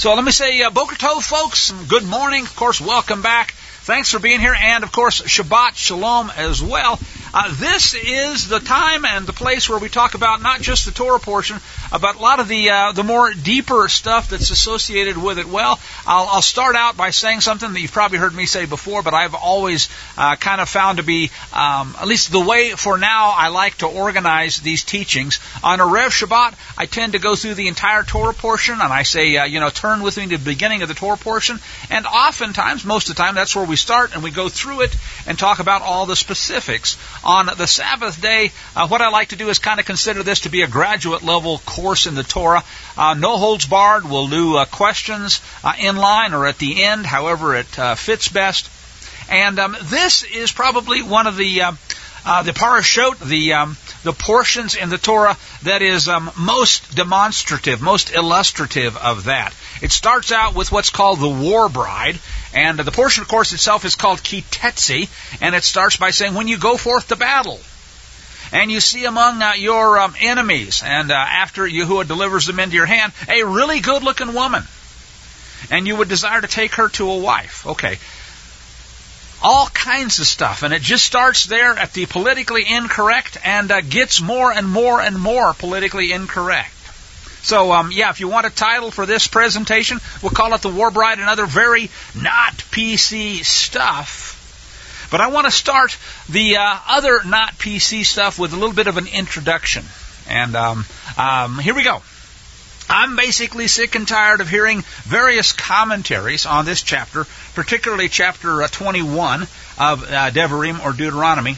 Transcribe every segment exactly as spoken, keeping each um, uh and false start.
So let me say, uh, Boker Tov, folks, and good morning. Of course, welcome back. Thanks for being here, and of course, Shabbat Shalom as well. Uh, this is the time and the place where we talk about not just the Torah portion, uh, but a lot of the uh, the more deeper stuff that's associated with it. Well, I'll, I'll start out by saying something that you've probably heard me say before, but I've always uh, kind of found to be, um, at least the way for now I like to organize these teachings. On a Rev Shabbat, I tend to go through the entire Torah portion, and I say, uh, you know, turn with me to the beginning of the Torah portion, and oftentimes, most of the time, that's where we start, and we go through it and talk about all the specifics. On the Sabbath day, uh, what I like to do is kind of consider this to be a graduate level course in the Torah. Uh, no holds barred. We'll do uh, questions uh, in line or at the end, however it uh, fits best. And um, this is probably one of the uh, uh, the parashot, the um, the portions in the Torah that is um, most demonstrative, most illustrative of that. It starts out with what's called the war bride, and the portion, of course, itself is called Kitetzi, and it starts by saying, when you go forth to battle, and you see among uh, your um, enemies, and uh, after Yahuwah delivers them into your hand, a really good-looking woman, and you would desire to take her to a wife. Okay. All kinds of stuff, and it just starts there at the politically incorrect and uh, gets more and more and more politically incorrect. So, um, yeah, if you want a title for this presentation, we'll call it The War Bride and Other Very Not P C Stuff. But I want to start the uh, other not P C stuff with a little bit of an introduction. And um, um, here we go. I'm basically sick and tired of hearing various commentaries on this chapter, particularly chapter uh, twenty-one of uh, Devarim or Deuteronomy,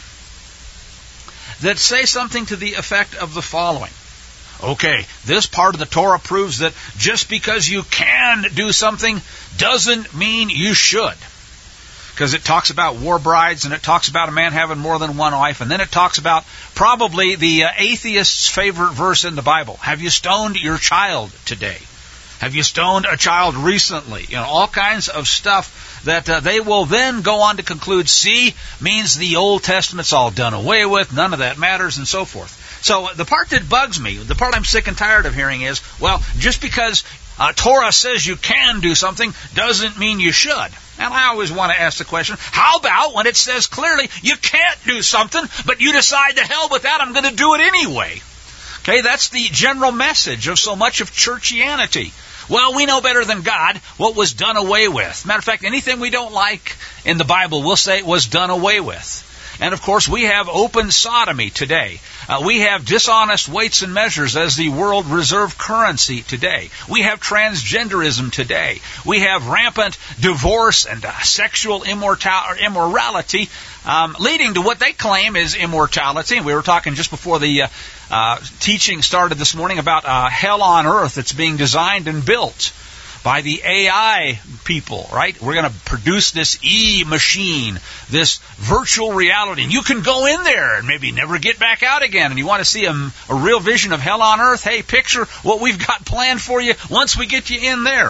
that say something to the effect of the following. Okay, this part of the Torah proves that just because you can do something doesn't mean you should. Because it talks about war brides, and it talks about a man having more than one wife, and then it talks about probably the uh, atheist's favorite verse in the Bible. Have you stoned your child today? Have you stoned a child recently? You know, all kinds of stuff that uh, they will then go on to conclude, see, means the Old Testament's all done away with, none of that matters, and so forth. So the part that bugs me, the part I'm sick and tired of hearing is, well, just because uh, Torah says you can do something doesn't mean you should. And I always want to ask the question, how about when it says clearly you can't do something, but you decide to hell with that, I'm going to do it anyway? Okay, that's the general message of so much of churchianity. Well, we know better than God what was done away with. Matter of fact, anything we don't like in the Bible, we'll say it was done away with. And, of course, we have open sodomy today. Uh, we have dishonest weights and measures as the world reserve currency today. We have transgenderism today. We have rampant divorce and uh, sexual immortal- or immorality, um, leading to what they claim is immortality. We were talking just before the uh, uh, teaching started this morning about uh, hell on earth that's being designed and built by the A I people, right? We're going to produce this e-machine, this virtual reality. And you can go in there and maybe never get back out again. And you want to see a, a real vision of hell on earth? Hey, picture what we've got planned for you once we get you in there.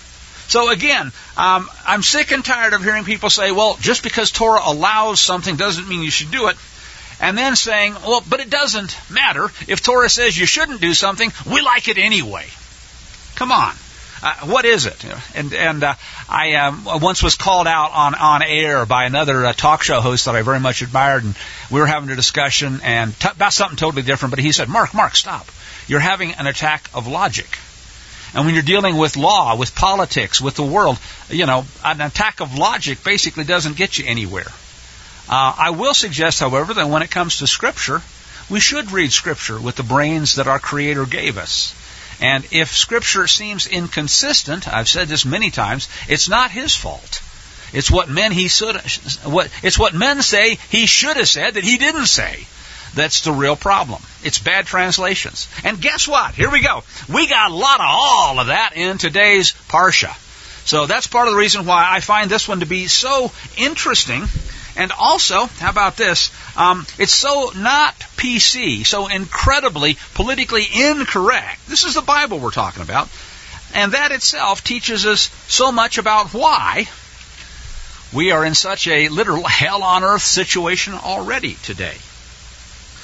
So again, um, I'm sick and tired of hearing people say, well, just because Torah allows something doesn't mean you should do it. And then saying, well, but it doesn't matter. If Torah says you shouldn't do something, we like it anyway. Come on. Uh, what is it? And and uh, I um, once was called out on, on air by another uh, talk show host that I very much admired, and we were having a discussion and t- about something totally different. But he said, Mark, Mark, stop. You're having an attack of logic. And when you're dealing with law, with politics, with the world, you know, an attack of logic basically doesn't get you anywhere. Uh, I will suggest, however, that when it comes to Scripture, we should read Scripture with the brains that our Creator gave us. And if Scripture seems inconsistent, I've said this many times, it's not His fault. It's what men he should, what it's what men say He should have said that He didn't say. That's the real problem. It's bad translations. And guess what? Here we go. We got a lot of all of that in today's Parsha. So that's part of the reason why I find this one to be so interesting. And also, how about this? Um, it's so not P C, so incredibly politically incorrect. This is the Bible we're talking about. And that itself teaches us so much about why we are in such a literal hell on earth situation already today.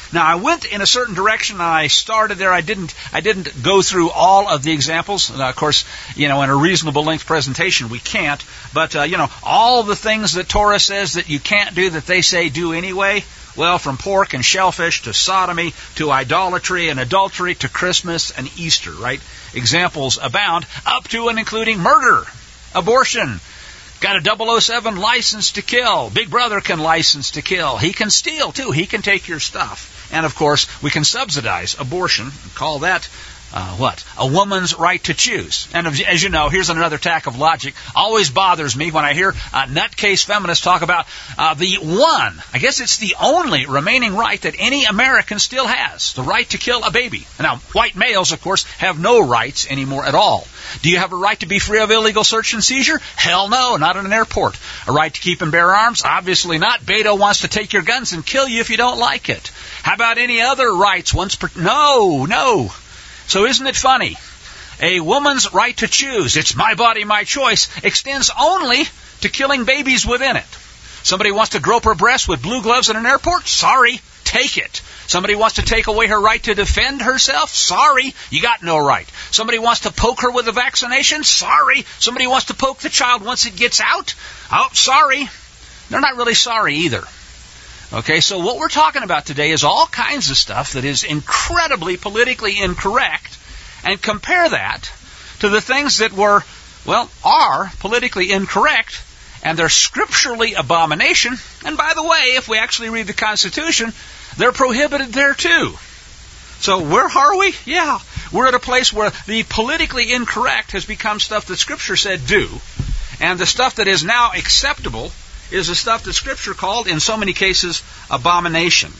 Now, I went in a certain direction, and I started there. I didn't I didn't go through all of the examples. Uh, of course, you know, in a reasonable length presentation, we can't. But, uh, you know, all the things that Torah says that you can't do that they say do anyway, well, from pork and shellfish to sodomy to idolatry and adultery to Christmas and Easter, right? Examples abound, up to and including murder, abortion. Got a double oh seven license to kill. Big Brother can license to kill. He can steal, too. He can take your stuff. And, of course, we can subsidize abortion and call that, uh, what? A woman's right to choose. And as you know, here's another tack of logic. Always bothers me when I hear uh, nutcase feminists talk about uh, the one, I guess it's the only remaining right that any American still has, the right to kill a baby. Now, white males, of course, have no rights anymore at all. Do you have a right to be free of illegal search and seizure? Hell no, not in an airport. A right to keep and bear arms? Obviously not. Beto wants to take your guns and kill you if you don't like it. How about any other rights once per... No, no. So isn't it funny? A woman's right to choose, it's my body, my choice, extends only to killing babies within it. Somebody wants to grope her breast with blue gloves in an airport? Sorry, take it. Somebody wants to take away her right to defend herself? Sorry, you got no right. Somebody wants to poke her with a vaccination? Sorry. Somebody wants to poke the child once it gets out? Oh, sorry. They're not really sorry either. Okay, so what we're talking about today is all kinds of stuff that is incredibly politically incorrect, and compare that to the things that were, well, are politically incorrect, and they're scripturally abomination. And by the way, if we actually read the Constitution, they're prohibited there too. So where are we? Yeah, we're at a place where the politically incorrect has become stuff that Scripture said do, and the stuff that is now acceptable is the stuff that Scripture called, in so many cases, abomination.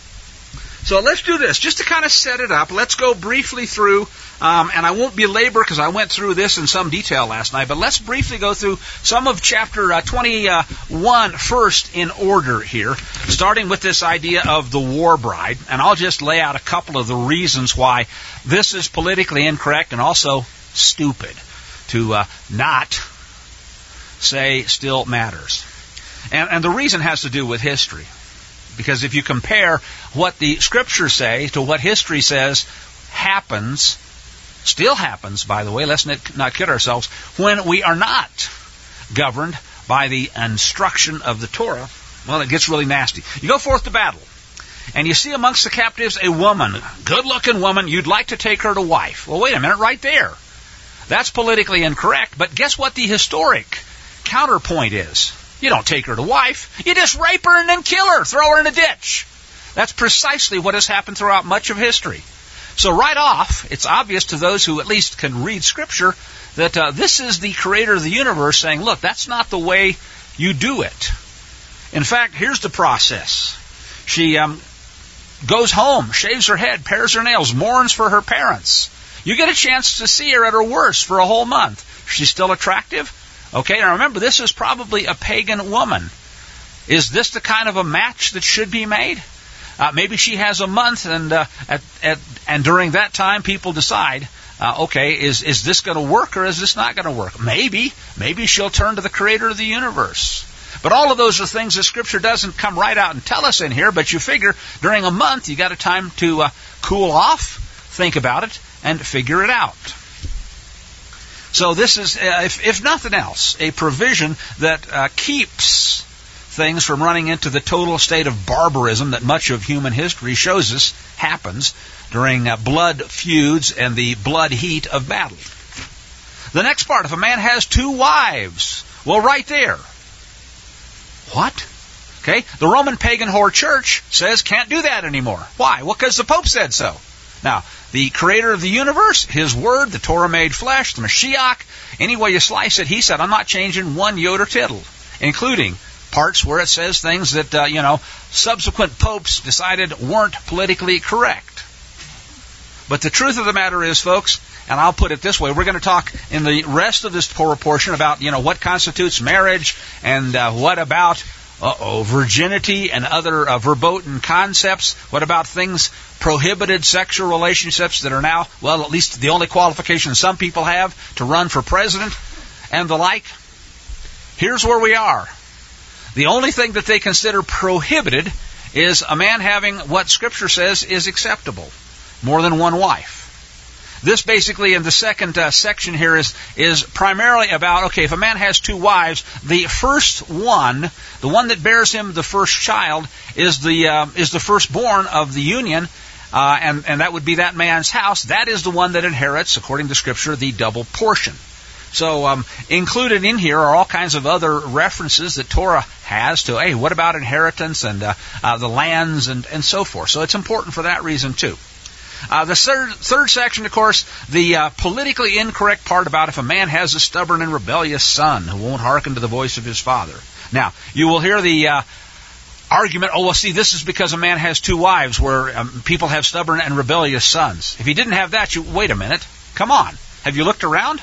So let's do this. Just to kind of set it up, let's go briefly through, um, and I won't belabor because I went through this in some detail last night, but let's briefly go through some of chapter uh, twenty-one first in order here, starting with this idea of the war bride. And I'll just lay out a couple of the reasons why this is politically incorrect and also stupid to uh, not say still matters. And, and the reason has to do with history. Because if you compare what the Scriptures say to what history says happens, still happens, by the way, let's not kid ourselves, when we are not governed by the instruction of the Torah, well, it gets really nasty. You go forth to battle, and you see amongst the captives a woman, good-looking woman, you'd like to take her to wife. Well, wait a minute, right there. That's politically incorrect, but guess what the historic counterpoint is? You don't take her to wife. You just rape her and then kill her, throw her in a ditch. That's precisely what has happened throughout much of history. So right off, it's obvious to those who at least can read Scripture that uh, this is the Creator of the universe saying, look, that's not the way you do it. In fact, here's the process. She um, goes home, shaves her head, pares her nails, mourns for her parents. You get a chance to see her at her worst for a whole month. She's still attractive? Okay, now remember, this is probably a pagan woman. Is this the kind of a match that should be made? Uh, maybe she has a month, and uh, at, at, and during that time, people decide, uh, okay, is is this going to work or is this not going to work? Maybe, maybe she'll turn to the Creator of the universe. But all of those are things that Scripture doesn't come right out and tell us in here. But you figure during a month, you got a time to uh, cool off, think about it, and figure it out. So this is, uh, if, if nothing else, a provision that uh, keeps things from running into the total state of barbarism that much of human history shows us happens during uh, blood feuds and the blood heat of battle. The next part, if a man has two wives, well, right there. What? Okay, the Roman pagan whore church says can't do that anymore. Why? Well, because the Pope said so. Now, the Creator of the universe, His Word, the Torah made flesh, the Mashiach, any way you slice it, He said, I'm not changing one yod or tittle, including parts where it says things that, uh, you know, subsequent popes decided weren't politically correct. But the truth of the matter is, folks, and I'll put it this way, we're going to talk in the rest of this Torah portion about, you know, what constitutes marriage and uh, what about Uh-oh, virginity and other uh, verboten concepts. What about things, prohibited sexual relationships that are now, well, at least the only qualification some people have to run for president and the like? Here's where we are. The only thing that they consider prohibited is a man having what Scripture says is acceptable, more than one wife. This basically in the second uh, section here is is primarily about, okay, if a man has two wives, the first one, the one that bears him the first child, is the uh, is the firstborn of the union, uh, and, and that would be that man's house. That is the one that inherits, according to Scripture, the double portion. So um, included in here are all kinds of other references that Torah has to, hey, what about inheritance and uh, uh, the lands and, and so forth. So it's important for that reason too. Uh, the third, third section, of course, the uh, politically incorrect part about if a man has a stubborn and rebellious son who won't hearken to the voice of his father. Now, you will hear the uh, argument, oh, well, see, this is because a man has two wives where um, people have stubborn and rebellious sons. If he didn't have that, you wait a minute. Come on. Have you looked around?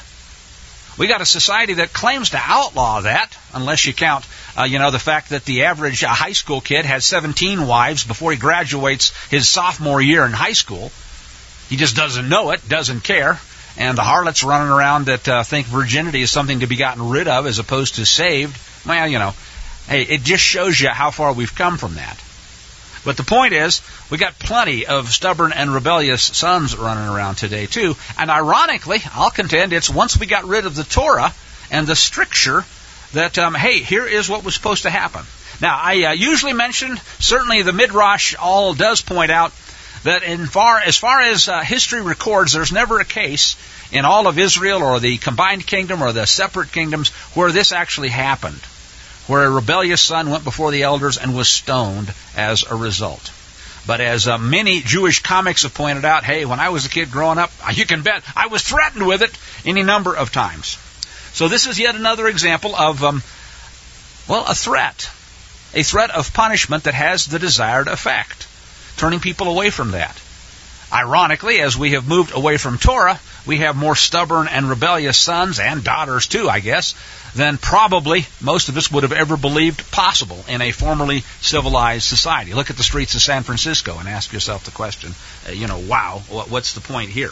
We got a society that claims to outlaw that, unless you count, uh, you know, the fact that the average uh, high school kid has seventeen wives before he graduates his sophomore year in high school. He just doesn't know it, doesn't care. And the harlots running around that uh, think virginity is something to be gotten rid of as opposed to saved. Well, you know, hey, it just shows you how far we've come from that. But the point is, we got plenty of stubborn and rebellious sons running around today too. And ironically, I'll contend it's once we got rid of the Torah and the stricture that, um, hey, here is what was supposed to happen. Now, I uh, usually mention, certainly the Midrash all does point out that in far as far as uh, history records, there's never a case in all of Israel or the combined kingdom or the separate kingdoms where this actually happened, where a rebellious son went before the elders and was stoned as a result. But as uh, many Jewish comics have pointed out, hey, when I was a kid growing up, you can bet I was threatened with it any number of times. So this is yet another example of, um, well, a threat. A threat of punishment that has the desired effect, turning people away from that. Ironically, as we have moved away from Torah, we have more stubborn and rebellious sons and daughters too, I guess, than probably most of us would have ever believed possible in a formerly civilized society. Look at the streets of San Francisco and ask yourself the question, uh, you know, wow, what's the point here?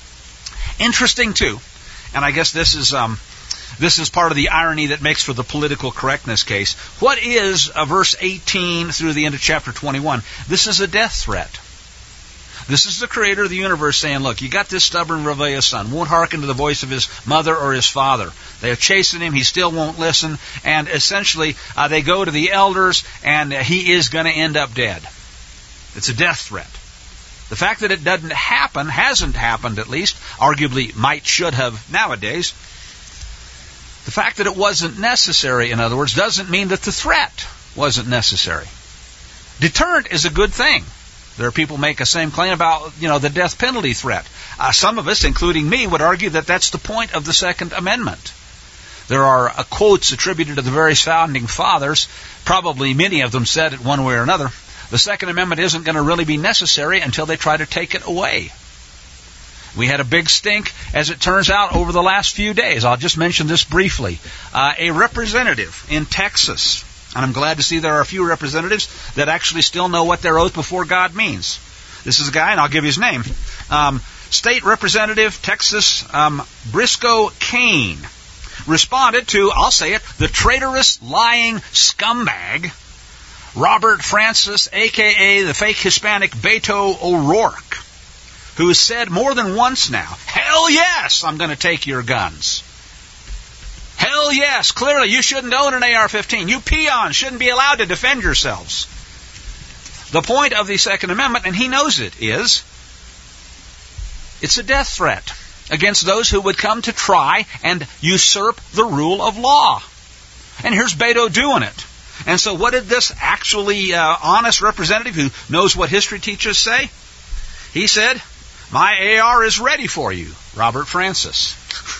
Interesting too, and I guess this is um, this is part of the irony that makes for the political correctness case. What is uh, verse eighteen through the end of chapter twenty-one? This is a death threat. This is the creator of the universe saying, look, you got this stubborn, rebellious son, won't hearken to the voice of his mother or his father. They have chastened him, he still won't listen, and essentially uh, they go to the elders, and uh, he is going to end up dead. It's a death threat. The fact that it doesn't happen, hasn't happened at least, arguably might, should have nowadays, the fact that it wasn't necessary, in other words, doesn't mean that the threat wasn't necessary. Deterrent is a good thing. There are people who make the same claim about, you know, the death penalty threat. Uh, some of us, including me, would argue that that's the point of the Second Amendment. There are uh, quotes attributed to the various founding fathers. Probably many of them said it one way or another. The Second Amendment isn't going to really be necessary until they try to take it away. We had a big stink, as it turns out, over the last few days. I'll just mention this briefly. Uh, a representative in Texas, and I'm glad to see there are a few representatives that actually still know what their oath before God means. This is a guy, and I'll give you his name. Um, State Representative Texas um, Briscoe Cain responded to, I'll say it, the traitorous, lying scumbag Robert Francis, a k a the fake Hispanic Beto O'Rourke, who has said more than once now, hell yes, I'm going to take your guns. Hell yes, clearly you shouldn't own an A R fifteen. You peons shouldn't be allowed to defend yourselves. The point of the Second Amendment, and he knows it, is it's a death threat against those who would come to try and usurp the rule of law. And here's Beto doing it. And so what did this actually uh, honest representative who knows what history teaches say? He said, my A R is ready for you, Robert Francis.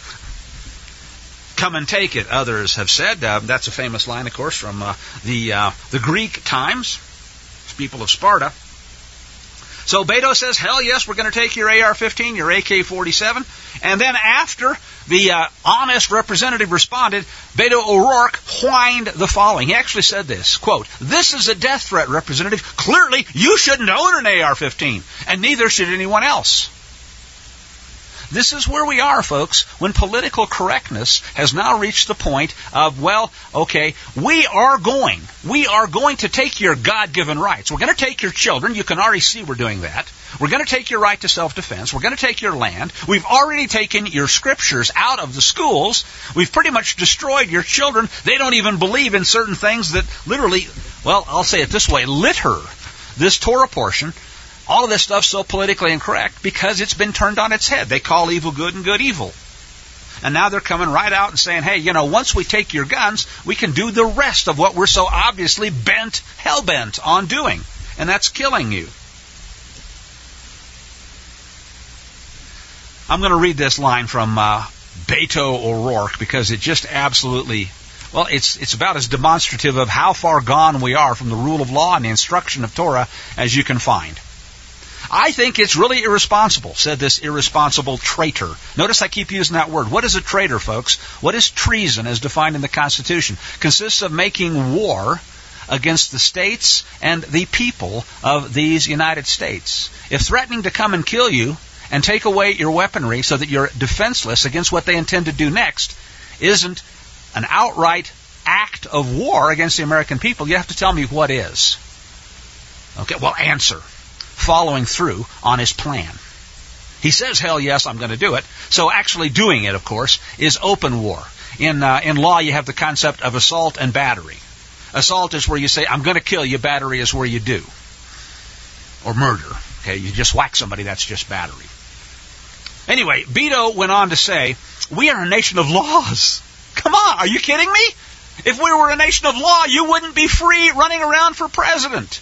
Come and take it, others have said. Uh, that's a famous line, of course, from uh, the uh, the Greek times, people of Sparta. So Beto says, hell yes, we're going to take your A R fifteen, your A K forty-seven. And then after the uh, honest representative responded, Beto O'Rourke whined the following. He actually said this, quote, this is a death threat, Representative. Clearly, you shouldn't own an A R fifteen, and neither should anyone else. This is where we are, folks, when political correctness has now reached the point of, well, okay, we are going, we are going to take your God-given rights. We're going to take your children. You can already see we're doing that. We're going to take your right to self-defense. We're going to take your land. We've already taken your scriptures out of the schools. We've pretty much destroyed your children. They don't even believe in certain things that literally, well, I'll say it this way, litter this Torah portion. All of this stuff's so politically incorrect because it's been turned on its head. They call evil good and good evil. And now they're coming right out and saying, hey, you know, once we take your guns, we can do the rest of what we're so obviously bent, hell-bent on doing. And that's killing you. I'm going to read this line from uh, Beto O'Rourke because it just absolutely, well, it's it's about as demonstrative of how far gone we are from the rule of law and the instruction of Torah as you can find. I think it's really irresponsible, said this irresponsible traitor. Notice I keep using that word. What is a traitor, folks? What is treason as defined in the Constitution? Consists of making war against the states and the people of these United States. If threatening to come and kill you and take away your weaponry so that you're defenseless against what they intend to do next isn't an outright act of war against the American people, you have to tell me what is. Okay, well, answer. Following through on his plan. He says, hell yes, I'm going to do it. So actually doing it, of course, is open war. In uh, in law, you have the concept of assault and battery. Assault is where you say, I'm going to kill you. Battery is where you do. Or murder. Okay, you just whack somebody, that's just battery. Anyway, Beto went on to say, we are a nation of laws. Come on, are you kidding me? If we were a nation of law, you wouldn't be free running around for president.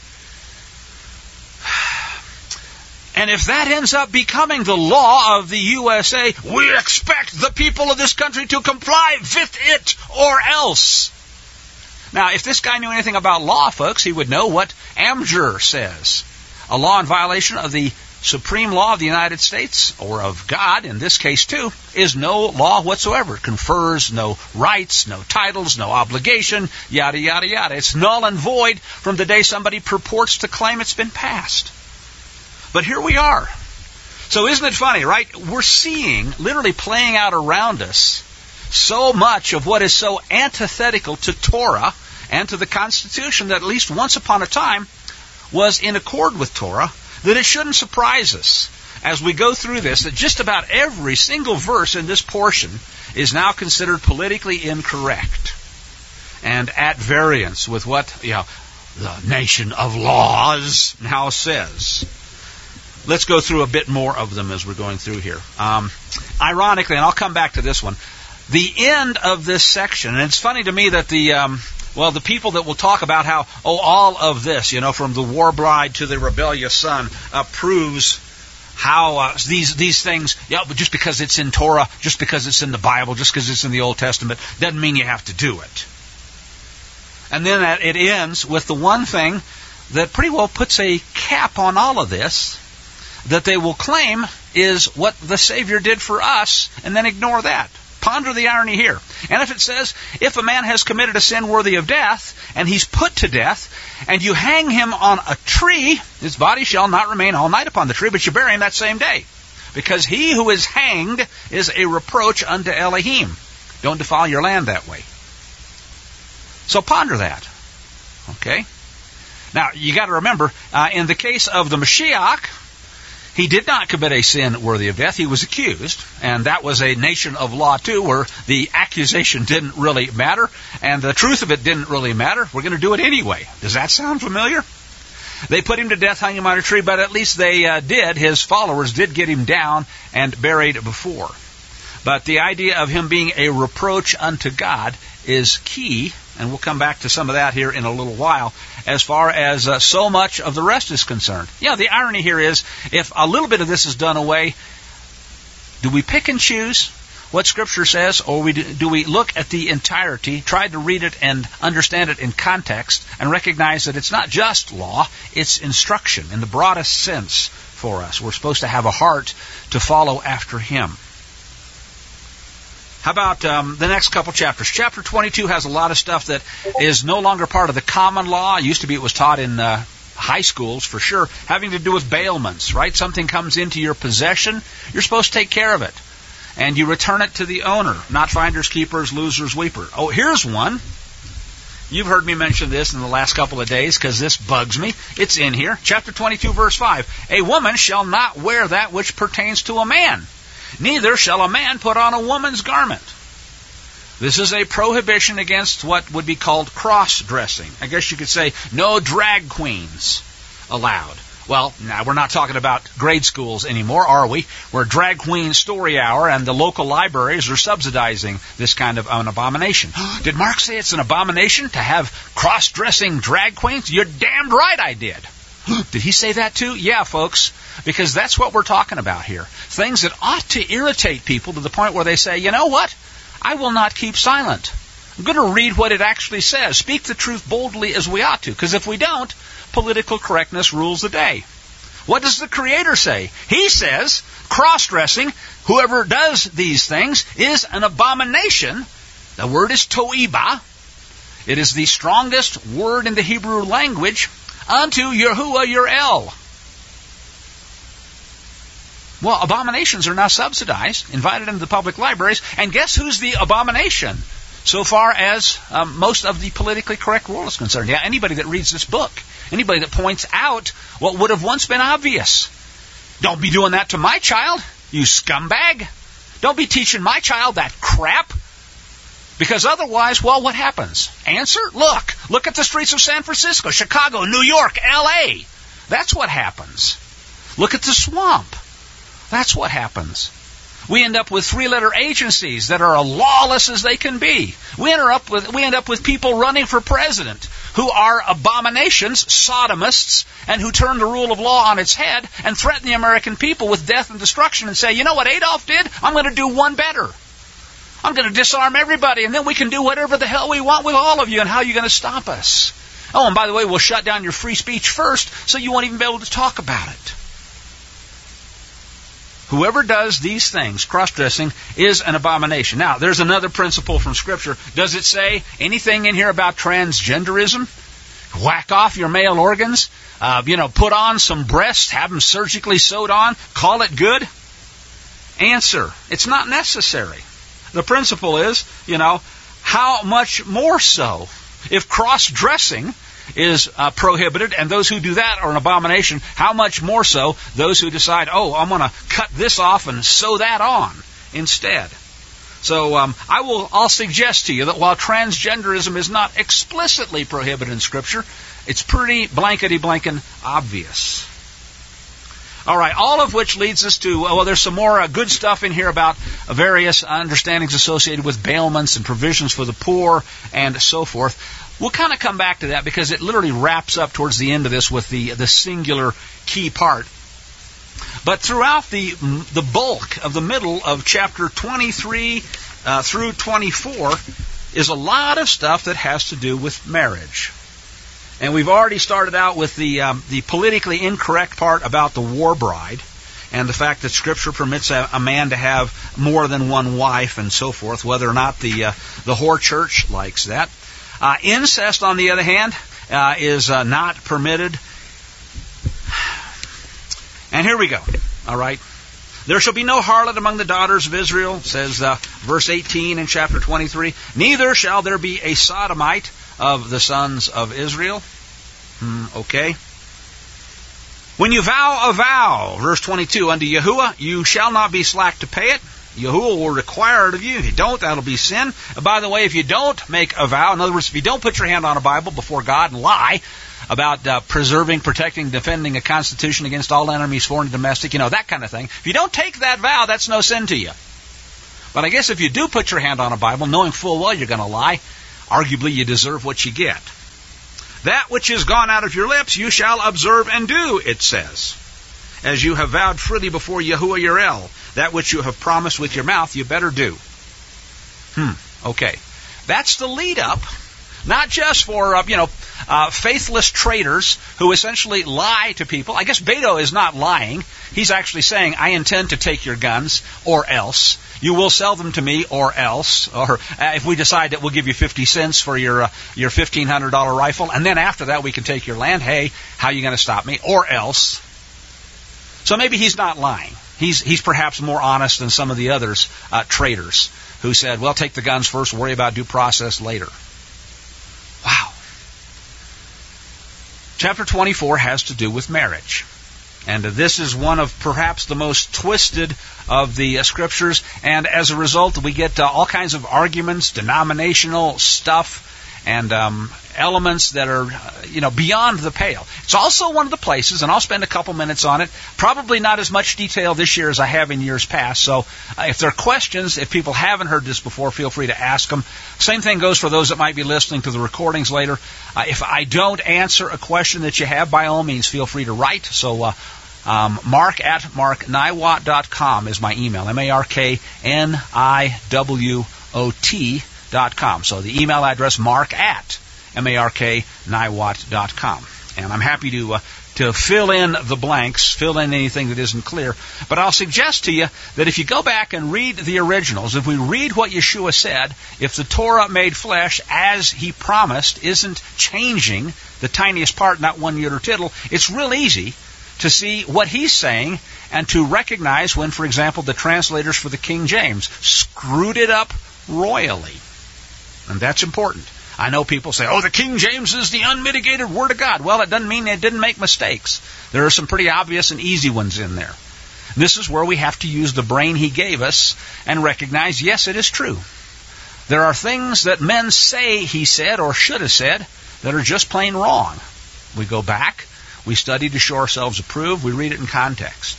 And if that ends up becoming the law of the U S A, we expect the people of this country to comply with it or else. Now, if this guy knew anything about law, folks, he would know what Amjur says. A law in violation of the supreme law of the United States, or of God, in this case too, is no law whatsoever. It confers no rights, no titles, no obligation, yada, yada, yada. It's null and void from the day somebody purports to claim it's been passed. But here we are. So isn't it funny, right? We're seeing, literally playing out around us, so much of what is so antithetical to Torah and to the Constitution that at least once upon a time was in accord with Torah, that it shouldn't surprise us as we go through this that just about every single verse in this portion is now considered politically incorrect and at variance with what, you know, the nation of laws now says. Let's go through a bit more of them as we're going through here. Um, ironically, and I'll come back to this one, the end of this section, and it's funny to me that the, um, well, the people that will talk about how, oh, all of this, you know, from the war bride to the rebellious son, uh, proves how uh, these these things, yeah, but just because it's in Torah, just because it's in the Bible, just because it's in the Old Testament, doesn't mean you have to do it. And then it ends with the one thing that pretty well puts a cap on all of this, that they will claim is what the Savior did for us, and then ignore that. Ponder the irony here. And if it says, if a man has committed a sin worthy of death, and he's put to death, and you hang him on a tree, his body shall not remain all night upon the tree, but you bury him that same day. Because he who is hanged is a reproach unto Elohim. Don't defile your land that way. So ponder that. Okay? Now, you got to remember, uh, in the case of the Mashiach, he did not commit a sin worthy of death. He was accused, and that was a nation of law too, where the accusation didn't really matter, and the truth of it didn't really matter. We're going to do it anyway. Does that sound familiar? They put him to death, hung him on a tree, but at least they uh, did, his followers did get him down and buried before. But the idea of him being a reproach unto God is key, and we'll come back to some of that here in a little while, as far as uh, so much of the rest is concerned. Yeah, the irony here is, if a little bit of this is done away, do we pick and choose what Scripture says, or we do, do we look at the entirety, try to read it and understand it in context, and recognize that it's not just law, it's instruction in the broadest sense for us. We're supposed to have a heart to follow after Him. How about um, the next couple chapters? Chapter twenty-two has a lot of stuff that is no longer part of the common law. It used to be it was taught in uh, high schools for sure, having to do with bailments, right? Something comes into your possession, you're supposed to take care of it. And you return it to the owner, not finders, keepers, losers, weeper. Oh, here's one. You've heard me mention this in the last couple of days because this bugs me. It's in here. Chapter twenty-two, verse five. A woman shall not wear that which pertains to a man, neither shall a man put on a woman's garment. This is a prohibition against what would be called cross-dressing. I guess you could say no drag queens allowed. Well, now we're not talking about grade schools anymore, are we? We're Drag Queen Story Hour, and the local libraries are subsidizing this kind of an abomination. Did Mark say it's an abomination to have cross-dressing drag queens? You're damned right I did. Did he say that too? Yeah, folks, because that's what we're talking about here. Things that ought to irritate people to the point where they say, you know what? I will not keep silent. I'm going to read what it actually says. Speak the truth boldly as we ought to, because if we don't, political correctness rules the day. What does the Creator say? He says, cross-dressing, whoever does these things is an abomination. The word is to'iba. It is the strongest word in the Hebrew language unto Yahuwah your El. Well, abominations are now subsidized, invited into the public libraries, and guess who's the abomination? So far as um, most of the politically correct world is concerned. Yeah, anybody that reads this book, anybody that points out what would have once been obvious. Don't be doing that to my child, you scumbag. Don't be teaching my child that crap. Because otherwise, well, what happens? Answer? Look. Look at the streets of San Francisco, Chicago, New York, L A. That's what happens. Look at the swamp. That's what happens. We end up with three-letter agencies that are as lawless as they can be. We end up with we end up with people running for president who are abominations, sodomists, and who turn the rule of law on its head and threaten the American people with death and destruction and say, you know what Adolf did? I'm going to do one better. I'm going to disarm everybody, and then we can do whatever the hell we want with all of you, and how are you going to stop us? Oh, and by the way, we'll shut down your free speech first, so you won't even be able to talk about it. Whoever does these things, cross-dressing, is an abomination. Now, there's another principle from Scripture. Does it say anything in here about transgenderism? Whack off your male organs? Uh, you know, put on some breasts, have them surgically sewed on, call it good? Answer, it's not necessary. The principle is, you know, how much more so? If cross-dressing is uh, prohibited, and those who do that are an abomination, how much more so those who decide, oh, I'm going to cut this off and sew that on instead. So um, I will, I'll suggest to you that while transgenderism is not explicitly prohibited in Scripture, it's pretty blankety-blankin obvious. All right, all of which leads us to, well, there's some more uh, good stuff in here about uh, various understandings associated with bailments and provisions for the poor and so forth. We'll kind of come back to that because it literally wraps up towards the end of this with the the singular key part. But throughout the the bulk of the middle of chapter twenty-three uh, through twenty-four is a lot of stuff that has to do with marriage. And we've already started out with the um, the politically incorrect part about the war bride and the fact that Scripture permits a, a man to have more than one wife and so forth, whether or not the uh, the whore church likes that. Uh, incest, on the other hand, uh, is uh, not permitted. And here we go. All right. There shall be no harlot among the daughters of Israel, says uh, verse eighteen in chapter twenty-three. Neither shall there be a sodomite of the sons of Israel. Hmm, okay. When you vow a vow, verse twenty-two, unto Yahuwah, you shall not be slack to pay it. Yahuwah will require it of you. If you don't, that'll be sin. And by the way, if you don't make a vow, in other words, if you don't put your hand on a Bible before God and lie about uh, preserving, protecting, defending a constitution against all enemies, foreign and domestic, you know, that kind of thing. If you don't take that vow, that's no sin to you. But I guess if you do put your hand on a Bible, knowing full well you're going to lie, arguably you deserve what you get. That which is gone out of your lips, you shall observe and do, it says. As you have vowed freely before Yahuwah your El, that which you have promised with your mouth, you better do. Hmm, okay. That's the lead up, not just for, uh, you know, uh, faithless traitors who essentially lie to people. I guess Beto is not lying. He's actually saying, I intend to take your guns, or else. you will sell them to me, or else, or uh, if we decide that we'll give you fifty cents for your uh, your fifteen hundred dollars rifle, and then after that we can take your land, hey, how are you going to stop me? Or else. So maybe he's not lying. He's he's perhaps more honest than some of the others, uh, traders, who said, well, take the guns first, worry about due process later. Wow. Chapter twenty-four has to do with marriage. And this is one of perhaps the most twisted of the uh, scriptures. And as a result, we get uh, all kinds of arguments, denominational stuff, and um, elements that are, uh, you know, beyond the pale. It's also one of the places, and I'll spend a couple minutes on it, probably not as much detail this year as I have in years past. So uh, if there are questions, if people haven't heard this before, feel free to ask them. Same thing goes for those that might be listening to the recordings later. Uh, if I don't answer a question that you have, by all means, feel free to write. So uh, um, mark at mark niwot dot com is my email, M A R K N I W O T dot com. So the email address, mark at M A R K niwot dot com. And I'm happy to uh, to fill in the blanks, fill in anything that isn't clear. But I'll suggest to you that if you go back and read the originals, if we read what Yeshua said, if the Torah made flesh as he promised isn't changing the tiniest part, not one yot or tittle, it's real easy to see what he's saying and to recognize when, for example, the translators for the King James screwed it up royally. And that's important. I know people say, oh, the King James is the unmitigated Word of God. Well, it doesn't mean they didn't make mistakes. There are some pretty obvious and easy ones in there. This is where we have to use the brain he gave us and recognize, yes, it is true. There are things that men say he said or should have said that are just plain wrong. We go back, we study to show ourselves approved, we read it in context.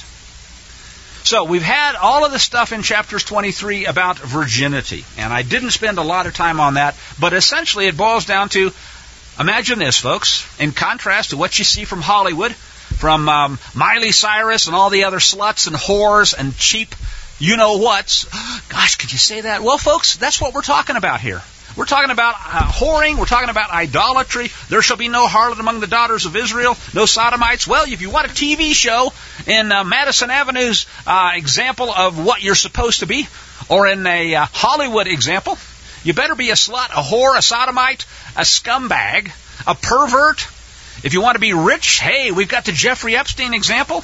So we've had all of the stuff in chapters twenty-three about virginity, and I didn't spend a lot of time on that, but essentially it boils down to, imagine this, folks, in contrast to what you see from Hollywood, from um, Miley Cyrus and all the other sluts and whores and cheap you-know-whats. Gosh, could you say that? Well, folks, that's what we're talking about here. We're talking about uh, whoring. We're talking about idolatry. There shall be no harlot among the daughters of Israel, no sodomites. Well, if you want a T V show in uh, Madison Avenue's uh, example of what you're supposed to be, or in a uh, Hollywood example, you better be a slut, a whore, a sodomite, a scumbag, a pervert. If you want to be rich, hey, we've got the Jeffrey Epstein example.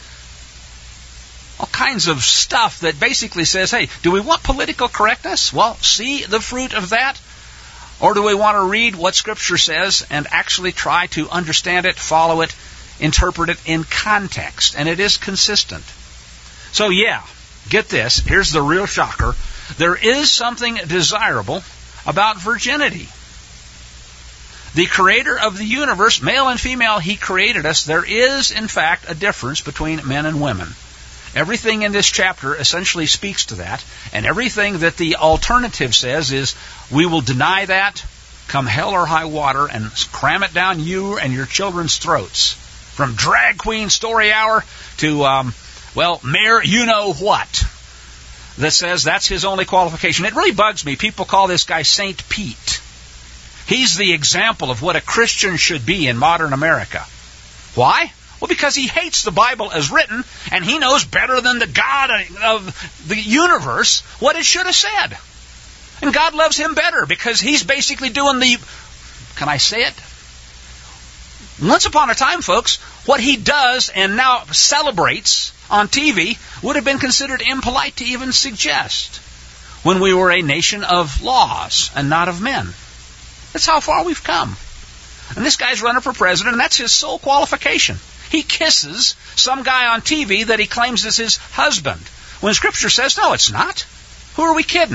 All kinds of stuff that basically says, hey, do we want political correctness? Well, see the fruit of that? Or do we want to read what Scripture says and actually try to understand it, follow it, interpret it in context? And it is consistent. So yeah, get this. Here's the real shocker. There is something desirable about virginity. The Creator of the universe, male and female, He created us. There is, in fact, a difference between men and women. Everything in this chapter essentially speaks to that, and everything that the alternative says is, we will deny that, come hell or high water, and cram it down you and your children's throats. From drag queen story hour to, um, well, mayor you-know-what, that says that's his only qualification. It really bugs me. People call this guy Saint Pete. He's the example of what a Christian should be in modern America. Why? Well, because he hates the Bible as written, and he knows better than the God of the universe what it should have said. And God loves him better because he's basically doing the, can I say it? Once upon a time, folks, what he does and now celebrates on T V would have been considered impolite to even suggest when we were a nation of laws and not of men. That's how far we've come. And this guy's running for president, and that's his sole qualification. He kisses some guy on T V that he claims is his husband, when Scripture says, no, it's not. Who are we kidding?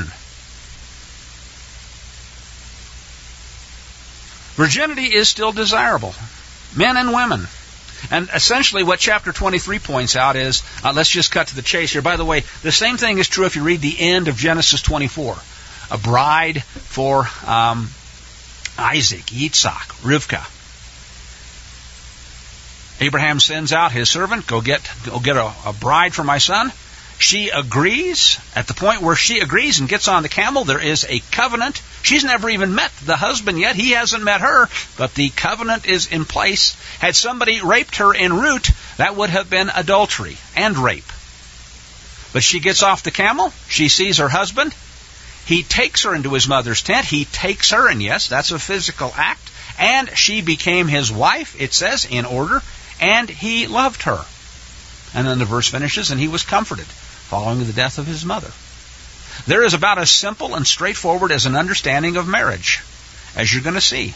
Virginity is still desirable, men and women. And essentially what chapter twenty-three points out is, uh, let's just cut to the chase here. By the way, the same thing is true if you read the end of Genesis twenty-four. A bride for um, Isaac, Yitzhak, Rivkah. Abraham sends out his servant, go get go get a, a bride for my son. She agrees. At the point where she agrees and gets on the camel, there is a covenant. She's never even met the husband yet. He hasn't met her, but the covenant is in place. Had somebody raped her en route, that would have been adultery and rape. But she gets off the camel. She sees her husband. He takes her into his mother's tent. He takes her, and yes, that's a physical act. And she became his wife, it says, in order. And he loved her. And then the verse finishes, and he was comforted, following the death of his mother. There is about as simple and straightforward as an understanding of marriage, as you're going to see.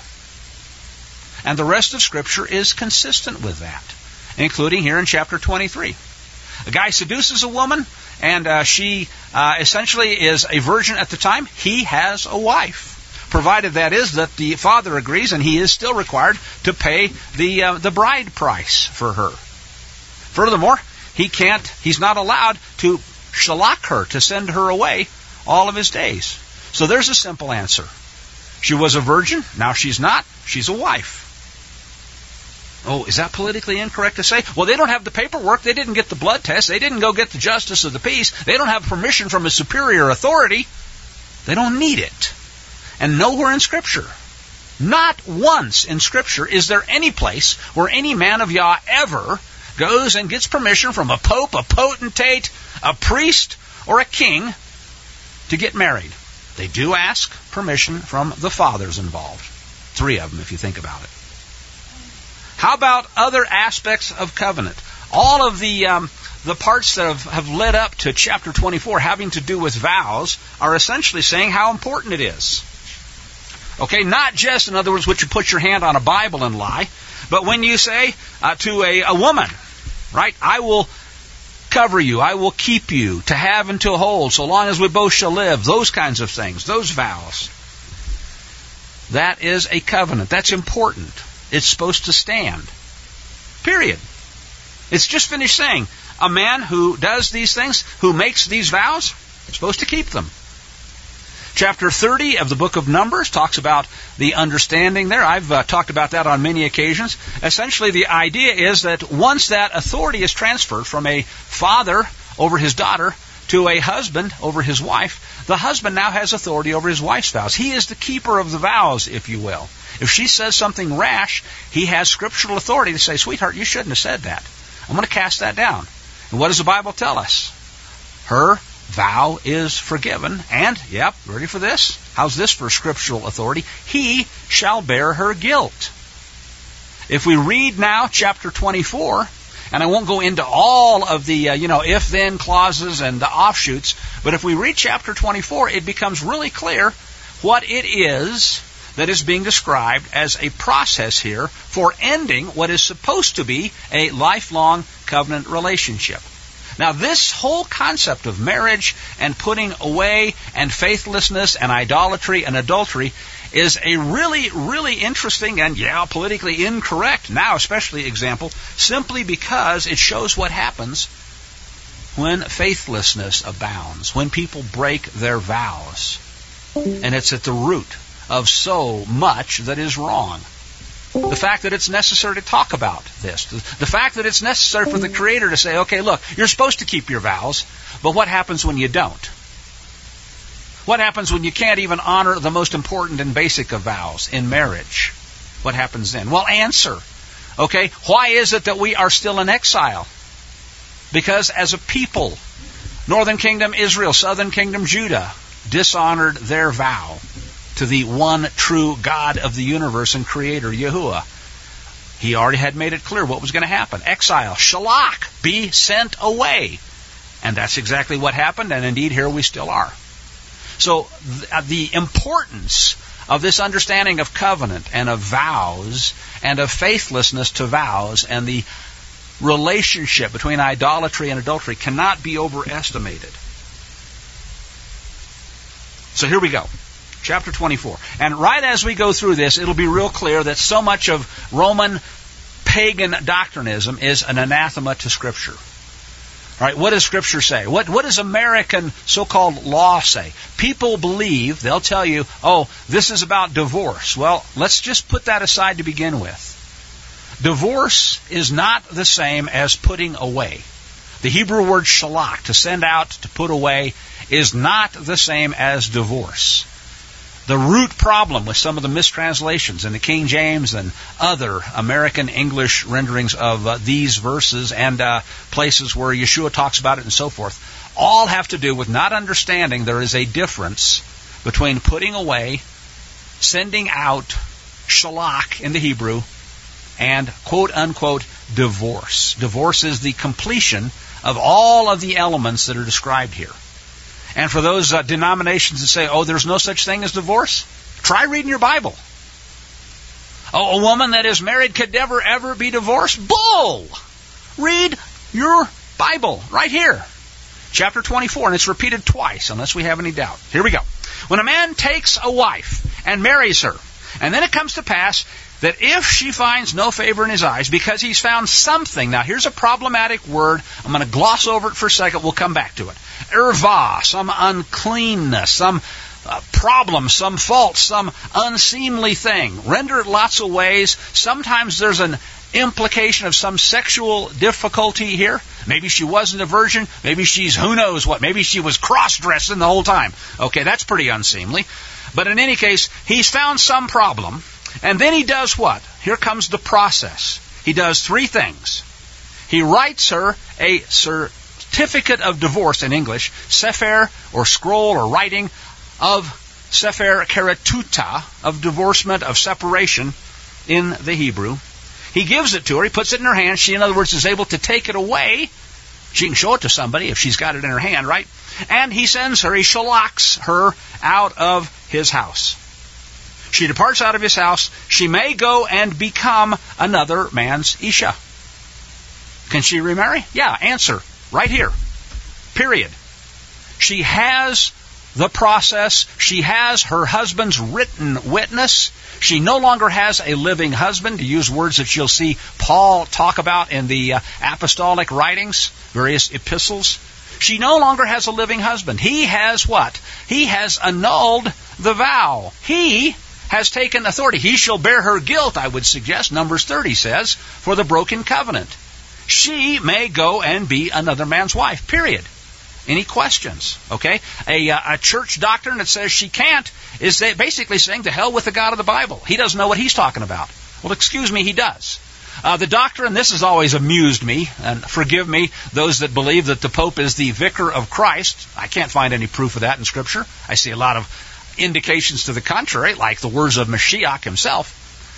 And the rest of Scripture is consistent with that, including here in chapter twenty-three. A guy seduces a woman, and uh, she uh, essentially is a virgin at the time. He has a wife, provided that is that the father agrees, and he is still required to pay the uh, the bride price for her. Furthermore, he can't, he's not allowed to shalak her, to send her away all of his days. So there's a simple answer. She was a virgin, now she's not, she's a wife. Oh, is that politically incorrect to say? Well, they don't have the paperwork, they didn't get the blood test, they didn't go get the justice of the peace, they don't have permission from a superior authority. They don't need it. And nowhere in Scripture, not once in Scripture, is there any place where any man of Yah ever goes and gets permission from a pope, a potentate, a priest, or a king to get married. They do ask permission from the fathers involved. Three of them, if you think about it. How about other aspects of covenant? All of the um, the parts that have, have led up to chapter twenty-four having to do with vows are essentially saying how important it is. Okay, not just, in other words, what you put your hand on a Bible and lie, but when you say uh, to a, a woman, right, I will cover you, I will keep you, to have and to hold, so long as we both shall live, those kinds of things, those vows. That is a covenant. That's important. It's supposed to stand. Period. It's just finished saying, a man who does these things, who makes these vows, is supposed to keep them. Chapter thirty of the book of Numbers talks about the understanding there. I've uh, talked about that on many occasions. Essentially, the idea is that once that authority is transferred from a father over his daughter to a husband over his wife, the husband now has authority over his wife's vows. He is the keeper of the vows, if you will. If she says something rash, he has scriptural authority to say, sweetheart, you shouldn't have said that. I'm going to cast that down. And what does the Bible tell us? Her vow is forgiven, and, yep, ready for this? How's this for scriptural authority? He shall bear her guilt. If we read now chapter twenty-four, and I won't go into all of the, uh, you know, if-then clauses and the offshoots, but if we read chapter twenty-four, it becomes really clear what it is that is being described as a process here for ending what is supposed to be a lifelong covenant relationship. Now, this whole concept of marriage and putting away and faithlessness and idolatry and adultery is a really, really interesting and, yeah, politically incorrect, now especially example, simply because it shows what happens when faithlessness abounds, when people break their vows. And it's at the root of so much that is wrong. The fact that it's necessary to talk about this. The fact that it's necessary for the Creator to say, okay, look, you're supposed to keep your vows, but what happens when you don't? What happens when you can't even honor the most important and basic of vows in marriage? What happens then? Well, answer. Okay, why is it that we are still in exile? Because as a people, Northern Kingdom Israel, Southern Kingdom Judah, dishonored their vow to the one true God of the universe and Creator, Yahuwah. He already had made it clear what was going to happen. Exile, shalak, be sent away. And that's exactly what happened, and indeed here we still are. So th- the importance of this understanding of covenant and of vows and of faithlessness to vows and the relationship between idolatry and adultery cannot be overestimated. So here we go. Chapter twenty-four. And right as we go through this, it'll be real clear that so much of Roman pagan doctrinism is an anathema to Scripture. All right, what does Scripture say? What, what does American so-called law say? People believe, they'll tell you, oh, this is about divorce. Well, let's just put that aside to begin with. Divorce is not the same as putting away. The Hebrew word shalak, to send out, to put away, is not the same as divorce. The root problem with some of the mistranslations in the King James and other American English renderings of uh, these verses and uh, places where Yeshua talks about it and so forth, all have to do with not understanding there is a difference between putting away, sending out, shalach in the Hebrew, and quote-unquote divorce. Divorce is the completion of all of the elements that are described here. And for those uh, denominations that say, oh, there's no such thing as divorce, try reading your Bible. Oh, a woman that is married could never, ever be divorced? Bull! Read your Bible right here. Chapter twenty-four, and it's repeated twice, unless we have any doubt. Here we go. When a man takes a wife and marries her, and then it comes to pass that if she finds no favor in his eyes, because he's found something, now here's a problematic word, I'm going to gloss over it for a second, we'll come back to it. Erva, some uncleanness, some uh, problem, some fault, some unseemly thing. Render it lots of ways. Sometimes there's an implication of some sexual difficulty here. Maybe she wasn't a virgin. Maybe she's who knows what. Maybe she was cross-dressing the whole time. Okay, that's pretty unseemly. But in any case, he's found some problem. And then he does what? Here comes the process. He does three things. He writes her a certificate of divorce in English, sefer or scroll or writing of sefer keretuta, of divorcement, of separation in the Hebrew. He gives it to her. He puts it in her hand. She, in other words, is able to take it away. She can show it to somebody if she's got it in her hand, right? And he sends her, he shalachs her out of his house. She departs out of his house. She may go and become another man's Isha. Can she remarry? Yeah, answer right here. Period. She has the process. She has her husband's written witness. She no longer has a living husband, to use words that you'll see Paul talk about in the uh, apostolic writings, various epistles. She no longer has a living husband. He has what? He has annulled the vow. He has taken authority. He shall bear her guilt, I would suggest, Numbers thirty says, for the broken covenant. She may go and be another man's wife, period. Any questions? Okay? A, uh, a church doctrine that says she can't is basically saying to hell with the God of the Bible. He doesn't know what he's talking about. Well, excuse me, he does. Uh, the doctrine, this has always amused me, and forgive me, those that believe that the Pope is the vicar of Christ. I can't find any proof of that in Scripture. I see a lot of indications to the contrary, like the words of Mashiach himself.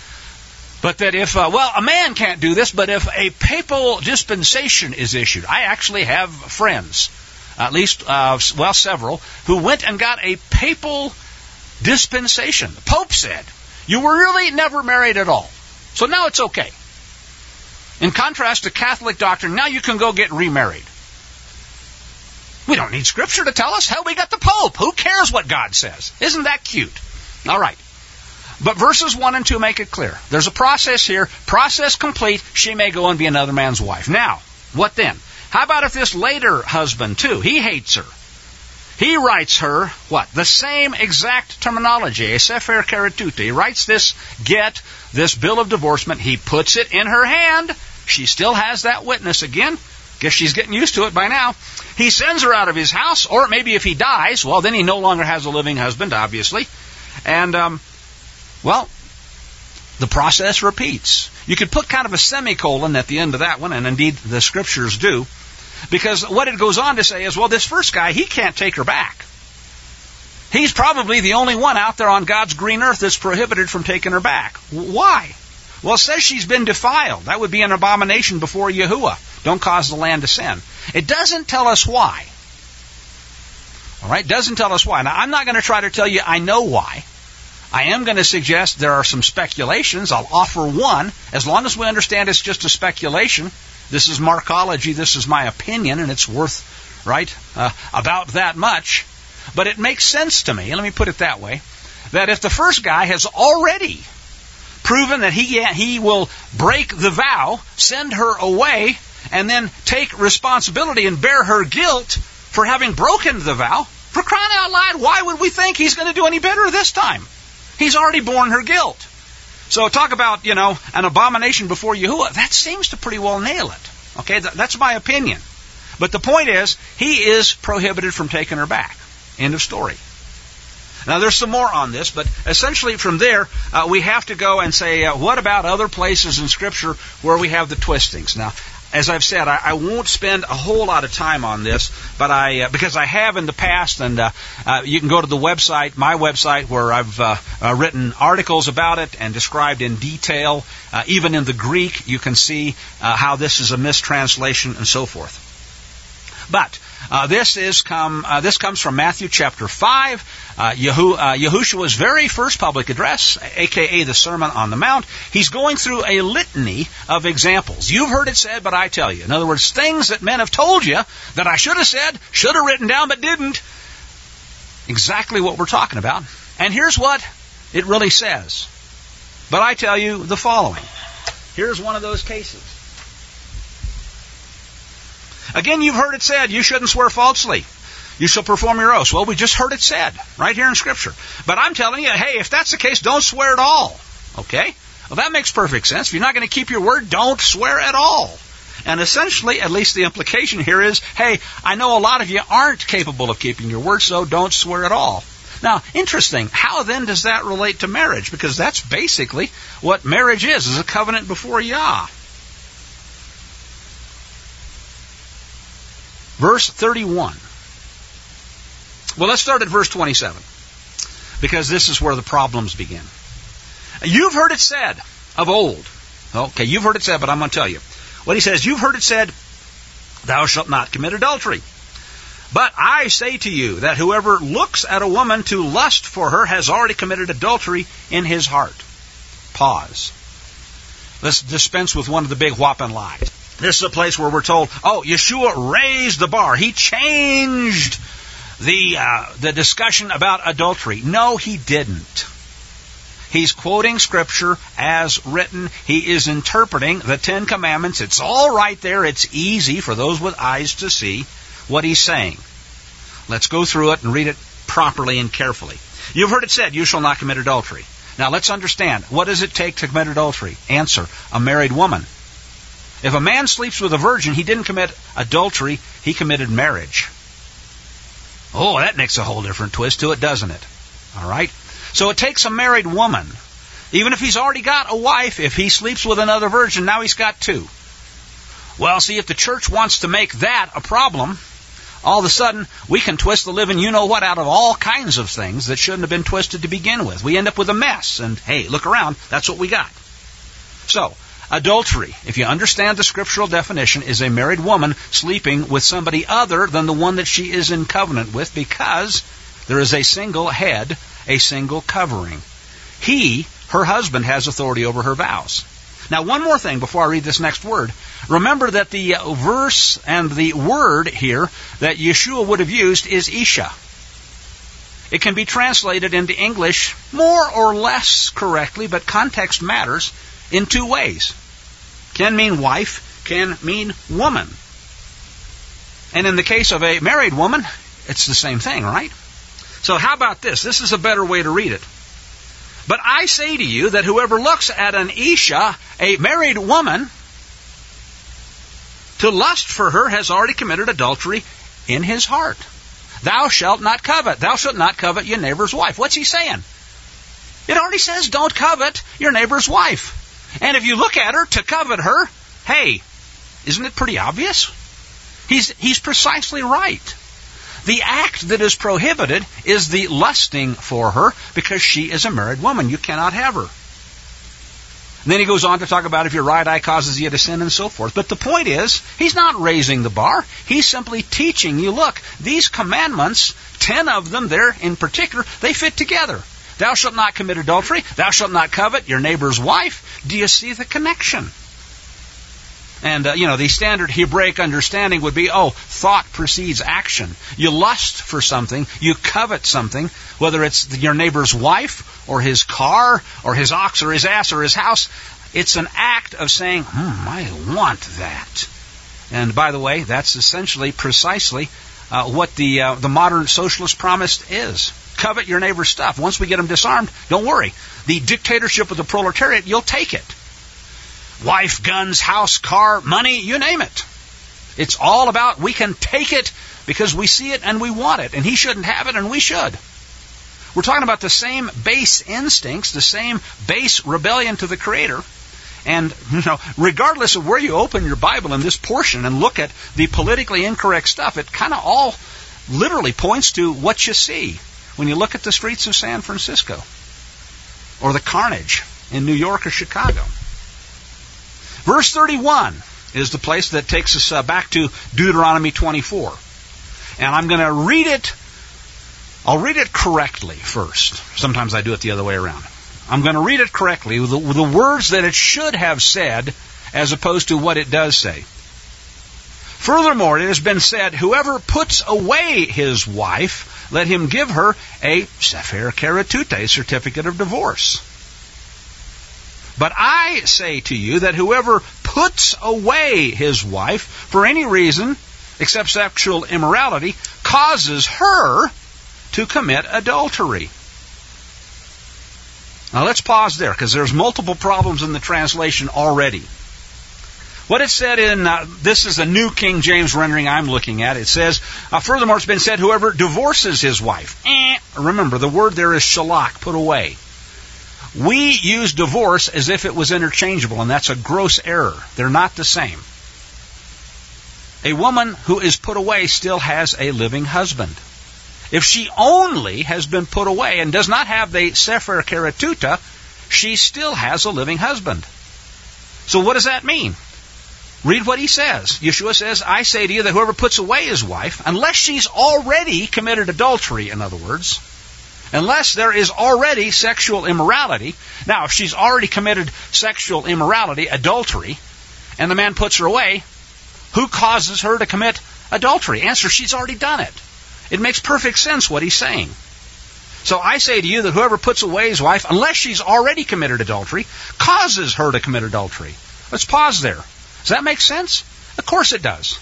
But that if, uh, well, a man can't do this, but if a papal dispensation is issued, I actually have friends, at least, uh, well, several, who went and got a papal dispensation. The Pope said, you were really never married at all. So now it's okay. In contrast to Catholic doctrine, now you can go get remarried. We don't need Scripture to tell us. Hell, we got the Pope. Who cares what God says? Isn't that cute? All right. But verses one and two make it clear. There's a process here. Process complete. She may go and be another man's wife. Now, what then? How about if this later husband, too, he hates her? He writes her, what? The same exact terminology, a sefer keretuta. He writes this get, this bill of divorcement. He puts it in her hand. She still has that witness again. Guess she's getting used to it by now. He sends her out of his house, or maybe if he dies, well, then he no longer has a living husband, obviously. And, um, well, the process repeats. You could put kind of a semicolon at the end of that one, and indeed the Scriptures do. Because what it goes on to say is, well, this first guy, he can't take her back. He's probably the only one out there on God's green earth that's prohibited from taking her back. Why? Well, it says she's been defiled. That would be an abomination before Yahuwah. Don't cause the land to sin. It doesn't tell us why. All right? It doesn't tell us why. Now, I'm not going to try to tell you I know why. I am going to suggest there are some speculations. I'll offer one. As long as we understand it's just a speculation, this is Markology, this is my opinion, and it's worth, right, uh, about that much. But it makes sense to me, and let me put it that way, that if the first guy has already proven that he he will break the vow, send her away, and then take responsibility and bear her guilt for having broken the vow, for crying out loud, why would we think he's going to do any better this time? He's already borne her guilt. So talk about, you know, an abomination before Yahuwah. That seems to pretty well nail it. Okay, Th- that's my opinion. But the point is, he is prohibited from taking her back. End of story. Now, there's some more on this, but essentially from there, uh, we have to go and say, uh, what about other places in Scripture where we have the twistings? Now, as I've said, I, I won't spend a whole lot of time on this, but I uh, because I have in the past, and uh, uh, you can go to the website, my website, where I've uh, uh, written articles about it and described in detail. Uh, even in the Greek, you can see uh, how this is a mistranslation and so forth. But uh, this is come. Uh, this comes from Matthew chapter five, uh, Yehu, uh, Yahushua's very first public address, aka the Sermon on the Mount. He's going through a litany of examples. You've heard it said, but I tell you. In other words, things that men have told you that I should have said, should have written down, but didn't. Exactly what we're talking about. And here's what it really says. But I tell you the following. Here's one of those cases. Again, you've heard it said, you shouldn't swear falsely. You shall perform your oaths. Well, we just heard it said, right here in Scripture. But I'm telling you, hey, if that's the case, don't swear at all. Okay? Well, that makes perfect sense. If you're not going to keep your word, don't swear at all. And essentially, at least the implication here is, hey, I know a lot of you aren't capable of keeping your word, so don't swear at all. Now, interesting. How then does that relate to marriage? Because that's basically what marriage is, is a covenant before Yah. Verse thirty-one. Well, let's start at verse twenty-seven, because this is where the problems begin. You've heard it said of old. Okay, you've heard it said, but I'm going to tell you. What he says, you've heard it said, thou shalt not commit adultery. But I say to you that whoever looks at a woman to lust for her has already committed adultery in his heart. Pause. Let's dispense with one of the big whopping lies. This is a place where we're told, oh, Yeshua raised the bar. He changed the uh, the discussion about adultery. No, he didn't. He's quoting Scripture as written. He is interpreting the Ten Commandments. It's all right there. It's easy for those with eyes to see what he's saying. Let's go through it and read it properly and carefully. You've heard it said, you shall not commit adultery. Now let's understand, what does it take to commit adultery? Answer, a married woman. If a man sleeps with a virgin, he didn't commit adultery, he committed marriage. Oh, that makes a whole different twist to it, doesn't it? All right? So it takes a married woman. Even if he's already got a wife, if he sleeps with another virgin, now he's got two. Well, see, if the church wants to make that a problem, all of a sudden we can twist the living you-know-what out of all kinds of things that shouldn't have been twisted to begin with. We end up with a mess. And, hey, look around. That's what we got. So, adultery, if you understand the scriptural definition, is a married woman sleeping with somebody other than the one that she is in covenant with, because there is a single head, a single covering. He, her husband, has authority over her vows. Now, one more thing before I read this next word. Remember that the verse and the word here that Yeshua would have used is Isha. It can be translated into English more or less correctly, but context matters in two ways. Can mean wife, can mean woman. And in the case of a married woman, it's the same thing, right? So how about this? This is a better way to read it. But I say to you that whoever looks at an Isha, a married woman, to lust for her has already committed adultery in his heart. Thou shalt not covet. Thou shalt not covet your neighbor's wife. What's he saying? It already says don't covet your neighbor's wife. And if you look at her to covet her, hey, isn't it pretty obvious? He's, he's precisely right. The act that is prohibited is the lusting for her, because she is a married woman. You cannot have her. And then he goes on to talk about if your right eye causes you to sin and so forth. But the point is, he's not raising the bar. He's simply teaching you, look, these commandments, ten of them there in particular, they fit together. Thou shalt not commit adultery. Thou shalt not covet your neighbor's wife. Do you see the connection? And, uh, you know, the standard Hebraic understanding would be, oh, thought precedes action. You lust for something, you covet something, whether it's your neighbor's wife or his car or his ox or his ass or his house. It's an act of saying, hmm, I want that. And by the way, that's essentially precisely uh, what the uh, the modern socialist promise is. Covet your neighbor's stuff. Once we get them disarmed, don't worry. The dictatorship of the proletariat, you'll take it. Wife, guns, house, car, money, you name it. It's all about we can take it because we see it and we want it. And he shouldn't have it and we should. We're talking about the same base instincts, the same base rebellion to the Creator. And, you know, regardless of where you open your Bible in this portion and look at the politically incorrect stuff, it kind of all literally points to what you see when you look at the streets of San Francisco or the carnage in New York or Chicago. Verse thirty-one is the place that takes us uh, back to Deuteronomy twenty-four. And I'm going to read it, I'll read it correctly first. Sometimes I do it the other way around. I'm going to read it correctly with the, with the words that it should have said as opposed to what it does say. Furthermore, it has been said, whoever puts away his wife, let him give her a sefer keretute, certificate of divorce. But I say to you that whoever puts away his wife for any reason except sexual immorality causes her to commit adultery. Now let's pause there because there's multiple problems in the translation already. What it said in, uh, this is the New King James rendering I'm looking at. It says, uh, furthermore it's been said, whoever divorces his wife. Eh, remember, the word there is shalak, put away. We use divorce as if it was interchangeable, and that's a gross error. They're not the same. A woman who is put away still has a living husband. If she only has been put away and does not have the sefer keretute, she still has a living husband. So what does that mean? Read what he says. Yeshua says, I say to you that whoever puts away his wife, unless she's already committed adultery, in other words, unless there is already sexual immorality. Now, if she's already committed sexual immorality, adultery, and the man puts her away, who causes her to commit adultery? Answer, she's already done it. It makes perfect sense what he's saying. So I say to you that whoever puts away his wife, unless she's already committed adultery, causes her to commit adultery. Let's pause there. Does that make sense? Of course it does.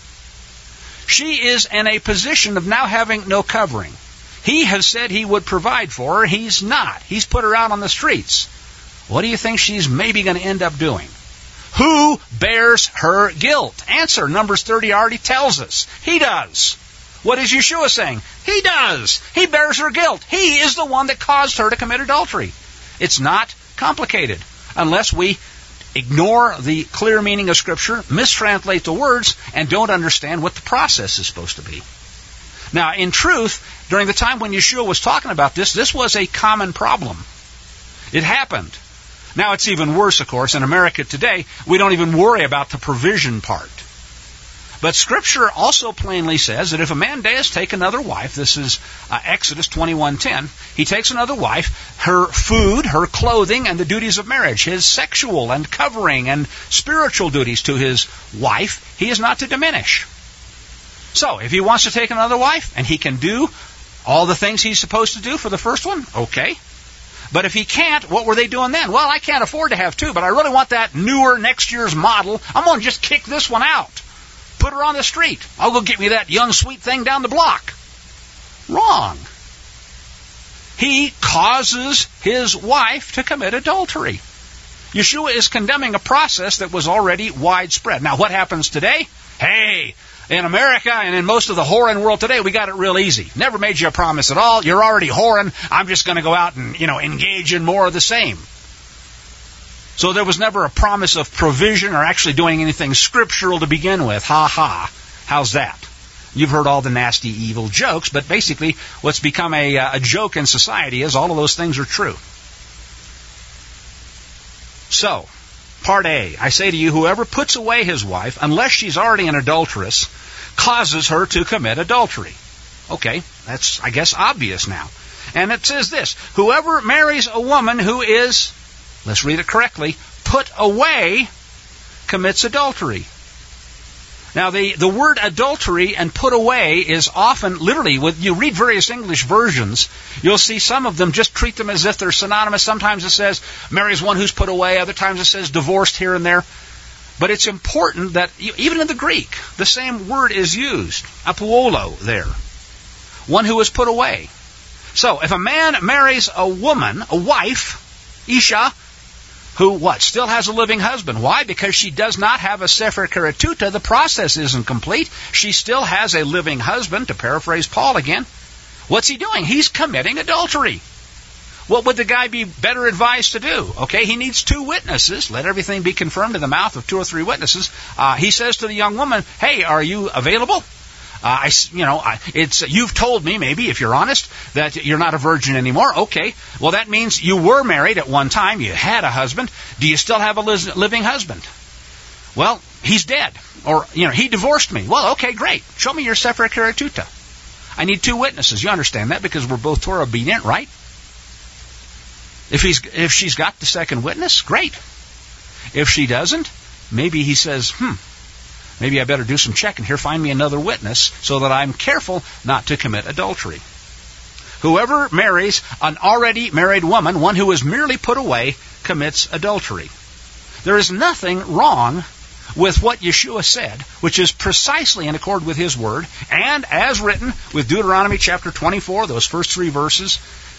She is in a position of now having no covering. He has said he would provide for her. He's not. He's put her out on the streets. What do you think she's maybe going to end up doing? Who bears her guilt? Answer, Numbers thirty already tells us. He does. What is Yeshua saying? He does. He bears her guilt. He is the one that caused her to commit adultery. It's not complicated unless we ignore the clear meaning of Scripture, mistranslate the words, and don't understand what the process is supposed to be. Now, in truth, during the time when Yeshua was talking about this, this was a common problem. It happened. Now it's even worse, of course. In America today, we don't even worry about the provision part. But Scripture also plainly says that if a man does take another wife, this is uh, Exodus twenty-one ten, he takes another wife, her food, her clothing, and the duties of marriage, his sexual and covering and spiritual duties to his wife, he is not to diminish. So, if he wants to take another wife, and he can do all the things he's supposed to do for the first one, okay. But if he can't, what were they doing then? Well, I can't afford to have two, but I really want that newer next year's model. I'm going to just kick this one out. Put her on the street. I'll go get me that young sweet thing down the block. Wrong. He causes his wife to commit adultery. Yeshua is condemning a process that was already widespread. Now, what happens today? Hey, in America and in most of the whoring world today, we got it real easy. Never made you a promise at all. You're already whoring. I'm just going to go out and, you know, engage in more of the same. So there was never a promise of provision or actually doing anything scriptural to begin with. Ha ha. How's that? You've heard all the nasty, evil jokes, but basically what's become a, a joke in society is all of those things are true. So, part A, I say to you, whoever puts away his wife, unless she's already an adulteress, causes her to commit adultery. Okay, that's, I guess, obvious now. And it says this, whoever marries a woman who is, let's read it correctly, put away, commits adultery. Now, the, the word adultery and put away is often, literally, when you read various English versions, you'll see some of them just treat them as if they're synonymous. Sometimes it says, marries one who's put away. Other times it says divorced here and there. But it's important that, even in the Greek, the same word is used, apouolo there. One who is put away. So, if a man marries a woman, a wife, Isha, who, what, still has a living husband. Why? Because she does not have a sefer keretute. The process isn't complete. She still has a living husband, to paraphrase Paul again. What's he doing? He's committing adultery. what would the guy be better advised to do? Okay, he needs two witnesses. Let everything be confirmed in the mouth of two or three witnesses. Uh, he says to the young woman, hey, are you available? Uh, I, you know, I, it's you've told me, maybe, if you're honest, that you're not a virgin anymore. Okay, well, that means you were married at one time. You had a husband. Do you still have a living husband? Well, he's dead. Or, you know, he divorced me. Well, okay, great. Show me your Sefer Keretuta. I need two witnesses. You understand that because we're both Torah obedient, right? If he's if she's got the second witness, great. If she doesn't, maybe he says, hmm, maybe I better do some checking here. Find me another witness so that I'm careful not to commit adultery. Whoever marries an already married woman, one who is merely put away, commits adultery. There is nothing wrong with what Yeshua said, which is precisely in accord with his word, and as written with Deuteronomy chapter twenty-four, those first three verses,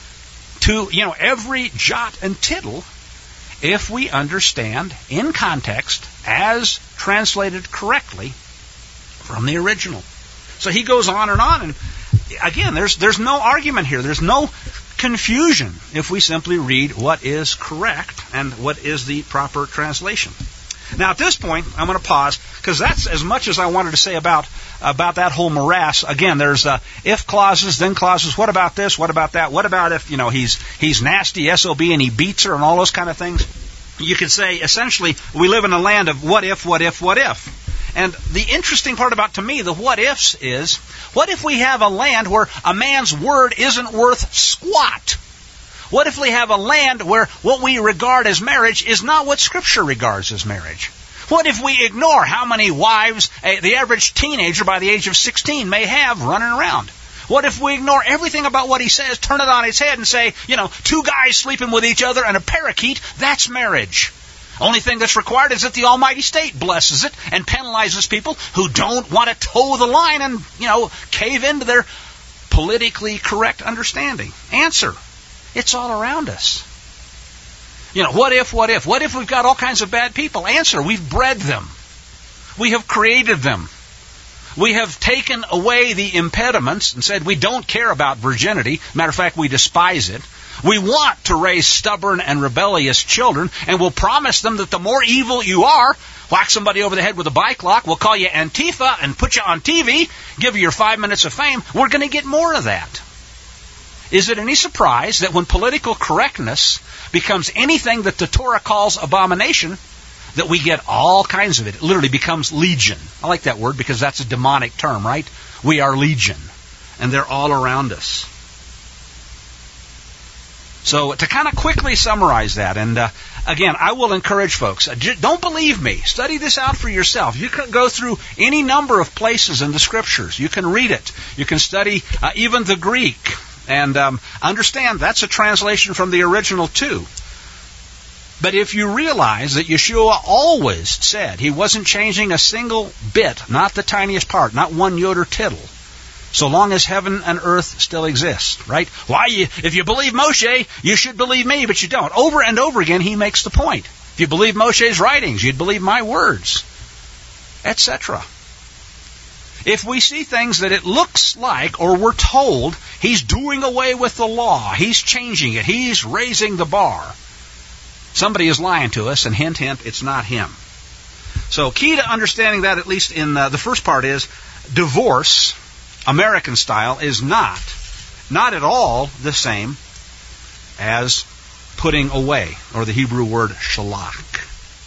to, you know, every jot and tittle, if we understand in context as translated correctly from the original. So he goes on and on, and again, there's there's no argument here. There's no confusion if we simply read what is correct and what is the proper translation. Now, at this point, I'm going to pause, because that's as much as I wanted to say about about that whole morass. Again, there's uh, if clauses, then clauses. What about this? What about that? What about if, you know, he's he's nasty, S O B, and he beats her, and all those kind of things? You could say, essentially, we live in a land of what if, what if, what if. And the interesting part about, to me, the what ifs is, what if we have a land where a man's word isn't worth squat? What if we have a land where what we regard as marriage is not what Scripture regards as marriage? What if we ignore how many wives uh, the average teenager by the age of sixteen may have running around? What if we ignore everything about what he says, turn it on its head and say, you know, two guys sleeping with each other and a parakeet, that's marriage. Only thing that's required is that the Almighty State blesses it and penalizes people who don't want to toe the line and, you know, cave into their politically correct understanding. Answer. It's all around us. You know, what if, what if? What if we've got all kinds of bad people? Answer, we've bred them. We have created them. We have taken away the impediments and said we don't care about virginity. Matter of fact, we despise it. We want to raise stubborn and rebellious children, and we'll promise them that the more evil you are, whack somebody over the head with a bike lock, we'll call you Antifa and put you on T V, give you your five minutes of fame. We're going to get more of that. Is it any surprise that when political correctness becomes anything that the Torah calls abomination, that we get all kinds of it? It literally becomes legion. I like that word because that's a demonic term, right? We are legion, and they're all around us. So to kind of quickly summarize that, and uh, again, I will encourage folks, uh, j- don't believe me. Study this out for yourself. You can go through any number of places in the Scriptures. You can read it. You can study uh, even the Greek. And um, understand that's a translation from the original too. But if you realize that Yeshua always said he wasn't changing a single bit, not the tiniest part, not one yod or tittle, so long as heaven and earth still exist, right? Why, you, if you believe Moshe, you should believe me, but you don't. Over and over again, he makes the point. If you believe Moshe's writings, you'd believe my words, et cetera. If we see things that it looks like, or we're told, he's doing away with the law, he's changing it, he's raising the bar, somebody is lying to us, and hint, hint, it's not him. So key to understanding that, at least in uh, the first part, is divorce, American style, is not, not at all the same as putting away, or the Hebrew word shalach.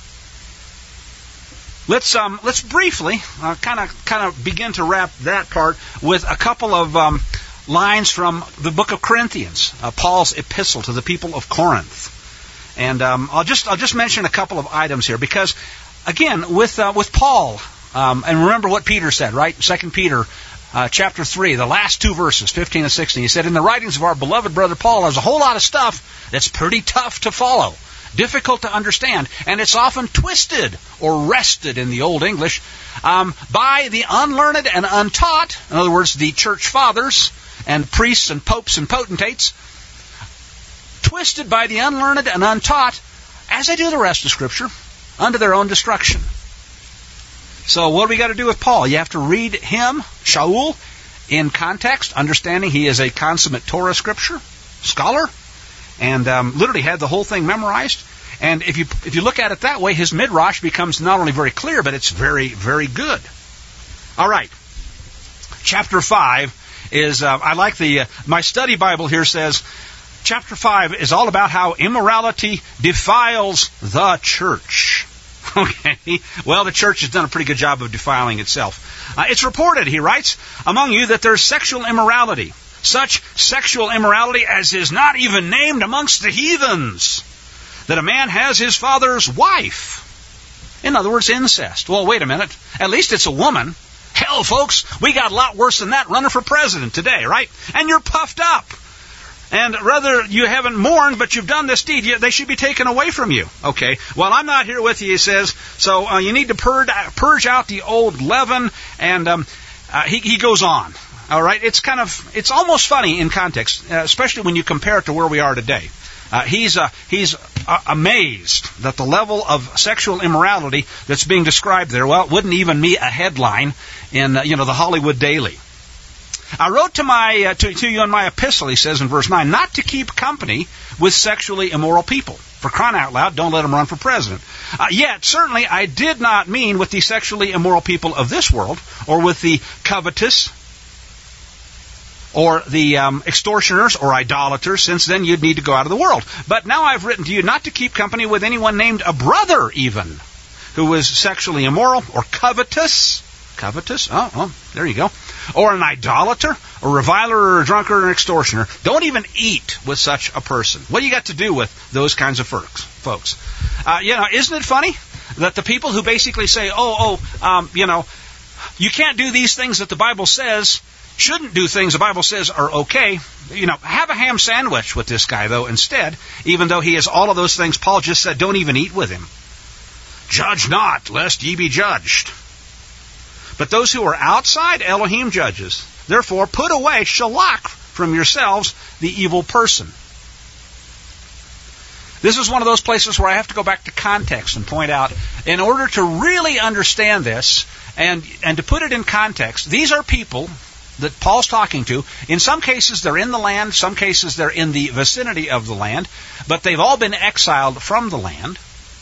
Let's um, let's briefly kind of kind of begin to wrap that part with a couple of um, lines from the book of Corinthians, uh, Paul's epistle to the people of Corinth, and um, I'll just I'll just mention a couple of items here because, again, with uh, with Paul, um, and remember what Peter said, right? Second Peter uh, chapter three, the last two verses, fifteen and sixteen. He said, "In the writings of our beloved brother Paul, there's a whole lot of stuff that's pretty tough to follow, difficult to understand, and it's often twisted or wrested in the Old English um, by the unlearned and untaught," in other words, the church fathers and priests and popes and potentates, twisted by the unlearned and untaught, as they do the rest of Scripture, unto their own destruction. So what do we got to do with Paul? You have to read him, Shaul, in context, understanding he is a consummate Torah Scripture scholar. and um, literally had the whole thing memorized. And if you if you look at it that way, his midrash becomes not only very clear, but it's very, very good. All right. Chapter five is, uh, I like the, uh, my study Bible here says, chapter five is all about how immorality defiles the church. Okay. Well, the church has done a pretty good job of defiling itself. Uh, it's reported, he writes, among you that there's sexual immorality. Such sexual immorality as is not even named amongst the heathens. That a man has his father's wife. In other words, incest. Well, wait a minute. At least it's a woman. Hell, folks, we got a lot worse than that running for president today, right? And you're puffed up. And rather you haven't mourned, but you've done this deed, they should be taken away from you. Okay, well, I'm not here with you, he says, so uh, you need to purge, purge out the old leaven, and um, uh, he, he goes on. All right, it's kind of, it's almost funny in context, uh, especially when you compare it to where we are today. Uh, he's uh, he's uh, amazed that the level of sexual immorality that's being described there, well, it wouldn't even meet a headline in uh, you know the Hollywood Daily. I wrote to my uh, to, to you in my epistle, he says in verse nine, not to keep company with sexually immoral people. For crying out loud, don't let them run for president. Uh, yet, certainly, I did not mean with the sexually immoral people of this world, or with the covetous, or the um, extortioners or idolaters, since then you'd need to go out of the world. But now I've written to you not to keep company with anyone named a brother even, who is sexually immoral or covetous. Covetous? Oh, oh, there you go. Or an idolater, a reviler, or a drunkard, or an extortioner. Don't even eat with such a person. What do you got to do with those kinds of folks? Uh, you know, isn't it funny that the people who basically say, oh, oh, um, you know, you can't do these things that the Bible says, shouldn't do things the Bible says are okay. You know, have a ham sandwich with this guy, though, instead, even though he has all of those things Paul just said, don't even eat with him. Judge not, lest ye be judged. But those who are outside, Elohim judges. Therefore, put away shalach from yourselves, the evil person. This is one of those places where I have to go back to context and point out, in order to really understand this, and, and to put it in context, these are people that Paul's talking to. In some cases, they're in the land. Some cases, they're in the vicinity of the land. But they've all been exiled from the land.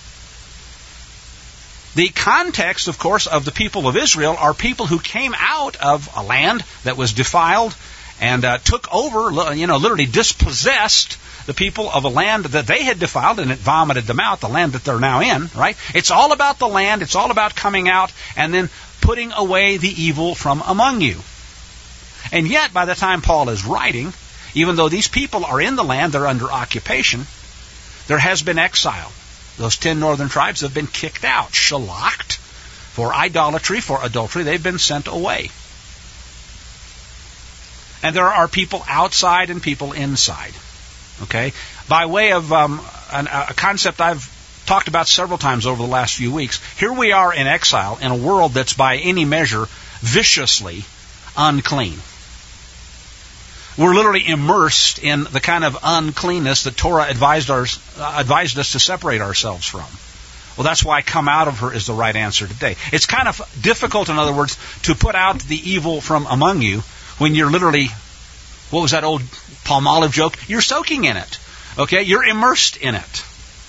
The context, of course, of the people of Israel are people who came out of a land that was defiled and uh, took over, you know, literally dispossessed the people of a land that they had defiled, and it vomited them out, the land that they're now in, right? It's all about the land. It's all about coming out and then putting away the evil from among you. And yet, by the time Paul is writing, even though these people are in the land, they're under occupation, there has been exile. Those ten northern tribes have been kicked out, shalached, for idolatry, for adultery. They've been sent away. And there are people outside and people inside. Okay? By way of um, an, a concept I've talked about several times over the last few weeks, here we are in exile in a world that's by any measure viciously unclean. We're literally immersed in the kind of uncleanness that Torah advised, our, uh, advised us to separate ourselves from. Well, that's why come out of her is the right answer today. It's kind of difficult, in other words, to put out the evil from among you when you're literally, what was that old Palmolive joke? You're soaking in it. Okay? You're immersed in it.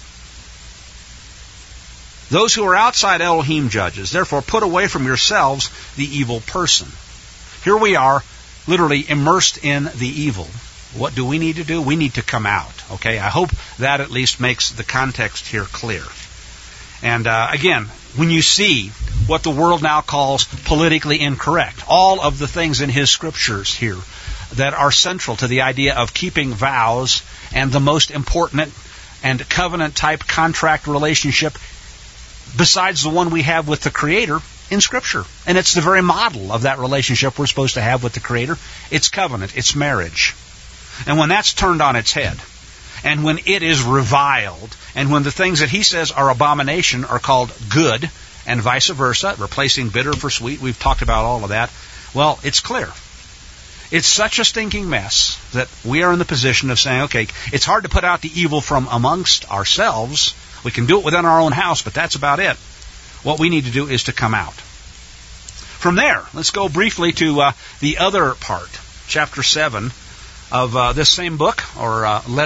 Those who are outside Elohim judges. Therefore, put away from yourselves the evil person. Here we are, literally immersed in the evil. What do we need to do? We need to come out. Okay, I hope that at least makes the context here clear. And uh, again, when you see what the world now calls politically incorrect, all of the things in his scriptures here that are central to the idea of keeping vows and the most important and covenant-type contract relationship besides the one we have with the Creator in Scripture. And it's the very model of that relationship we're supposed to have with the Creator. It's covenant. It's marriage. And when that's turned on its head, and when it is reviled, and when the things that he says are abomination are called good, and vice versa, replacing bitter for sweet, we've talked about all of that, well, it's clear. It's such a stinking mess that we are in the position of saying, okay, it's hard to put out the evil from amongst ourselves. We can do it within our own house, but that's about it. What we need to do is to come out. From there, let's go briefly to uh, the other part, chapter seven of uh, this same book, or uh, letter to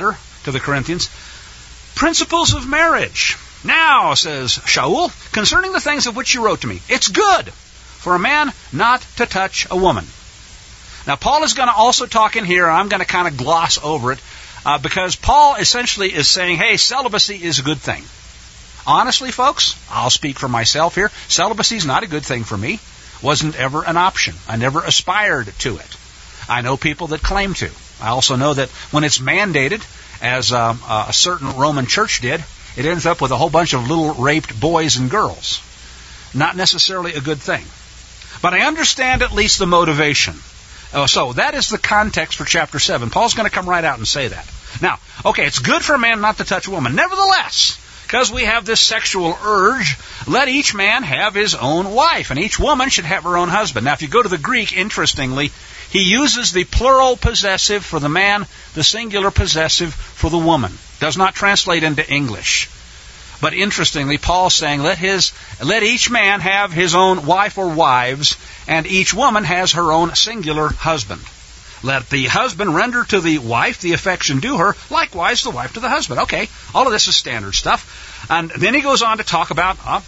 to the Corinthians. Principles of marriage. Now, says Shaul, concerning the things of which you wrote to me, it's good for a man not to touch a woman. Now, Paul is going to also talk in here, and I'm going to kind of gloss over it, uh, because Paul essentially is saying, hey, celibacy is a good thing. Honestly, folks, I'll speak for myself here. Celibacy is not a good thing for me. Wasn't ever an option. I never aspired to it. I know people that claim to. I also know that when it's mandated, as um, uh, a certain Roman church did, it ends up with a whole bunch of little raped boys and girls. Not necessarily a good thing. But I understand at least the motivation. Uh, so that is the context for chapter seven. Paul's going to come right out and say that. Now, okay, it's good for a man not to touch a woman. Nevertheless, because we have this sexual urge, let each man have his own wife, and each woman should have her own husband. Now, if you go to the Greek, interestingly, he uses the plural possessive for the man, the singular possessive for the woman. Does not translate into English. But interestingly, Paul's saying, let his, let each man have his own wife or wives, and each woman has her own singular husband. Let the husband render to the wife the affection due her, likewise the wife to the husband. Okay, all of this is standard stuff. And then he goes on to talk about uh,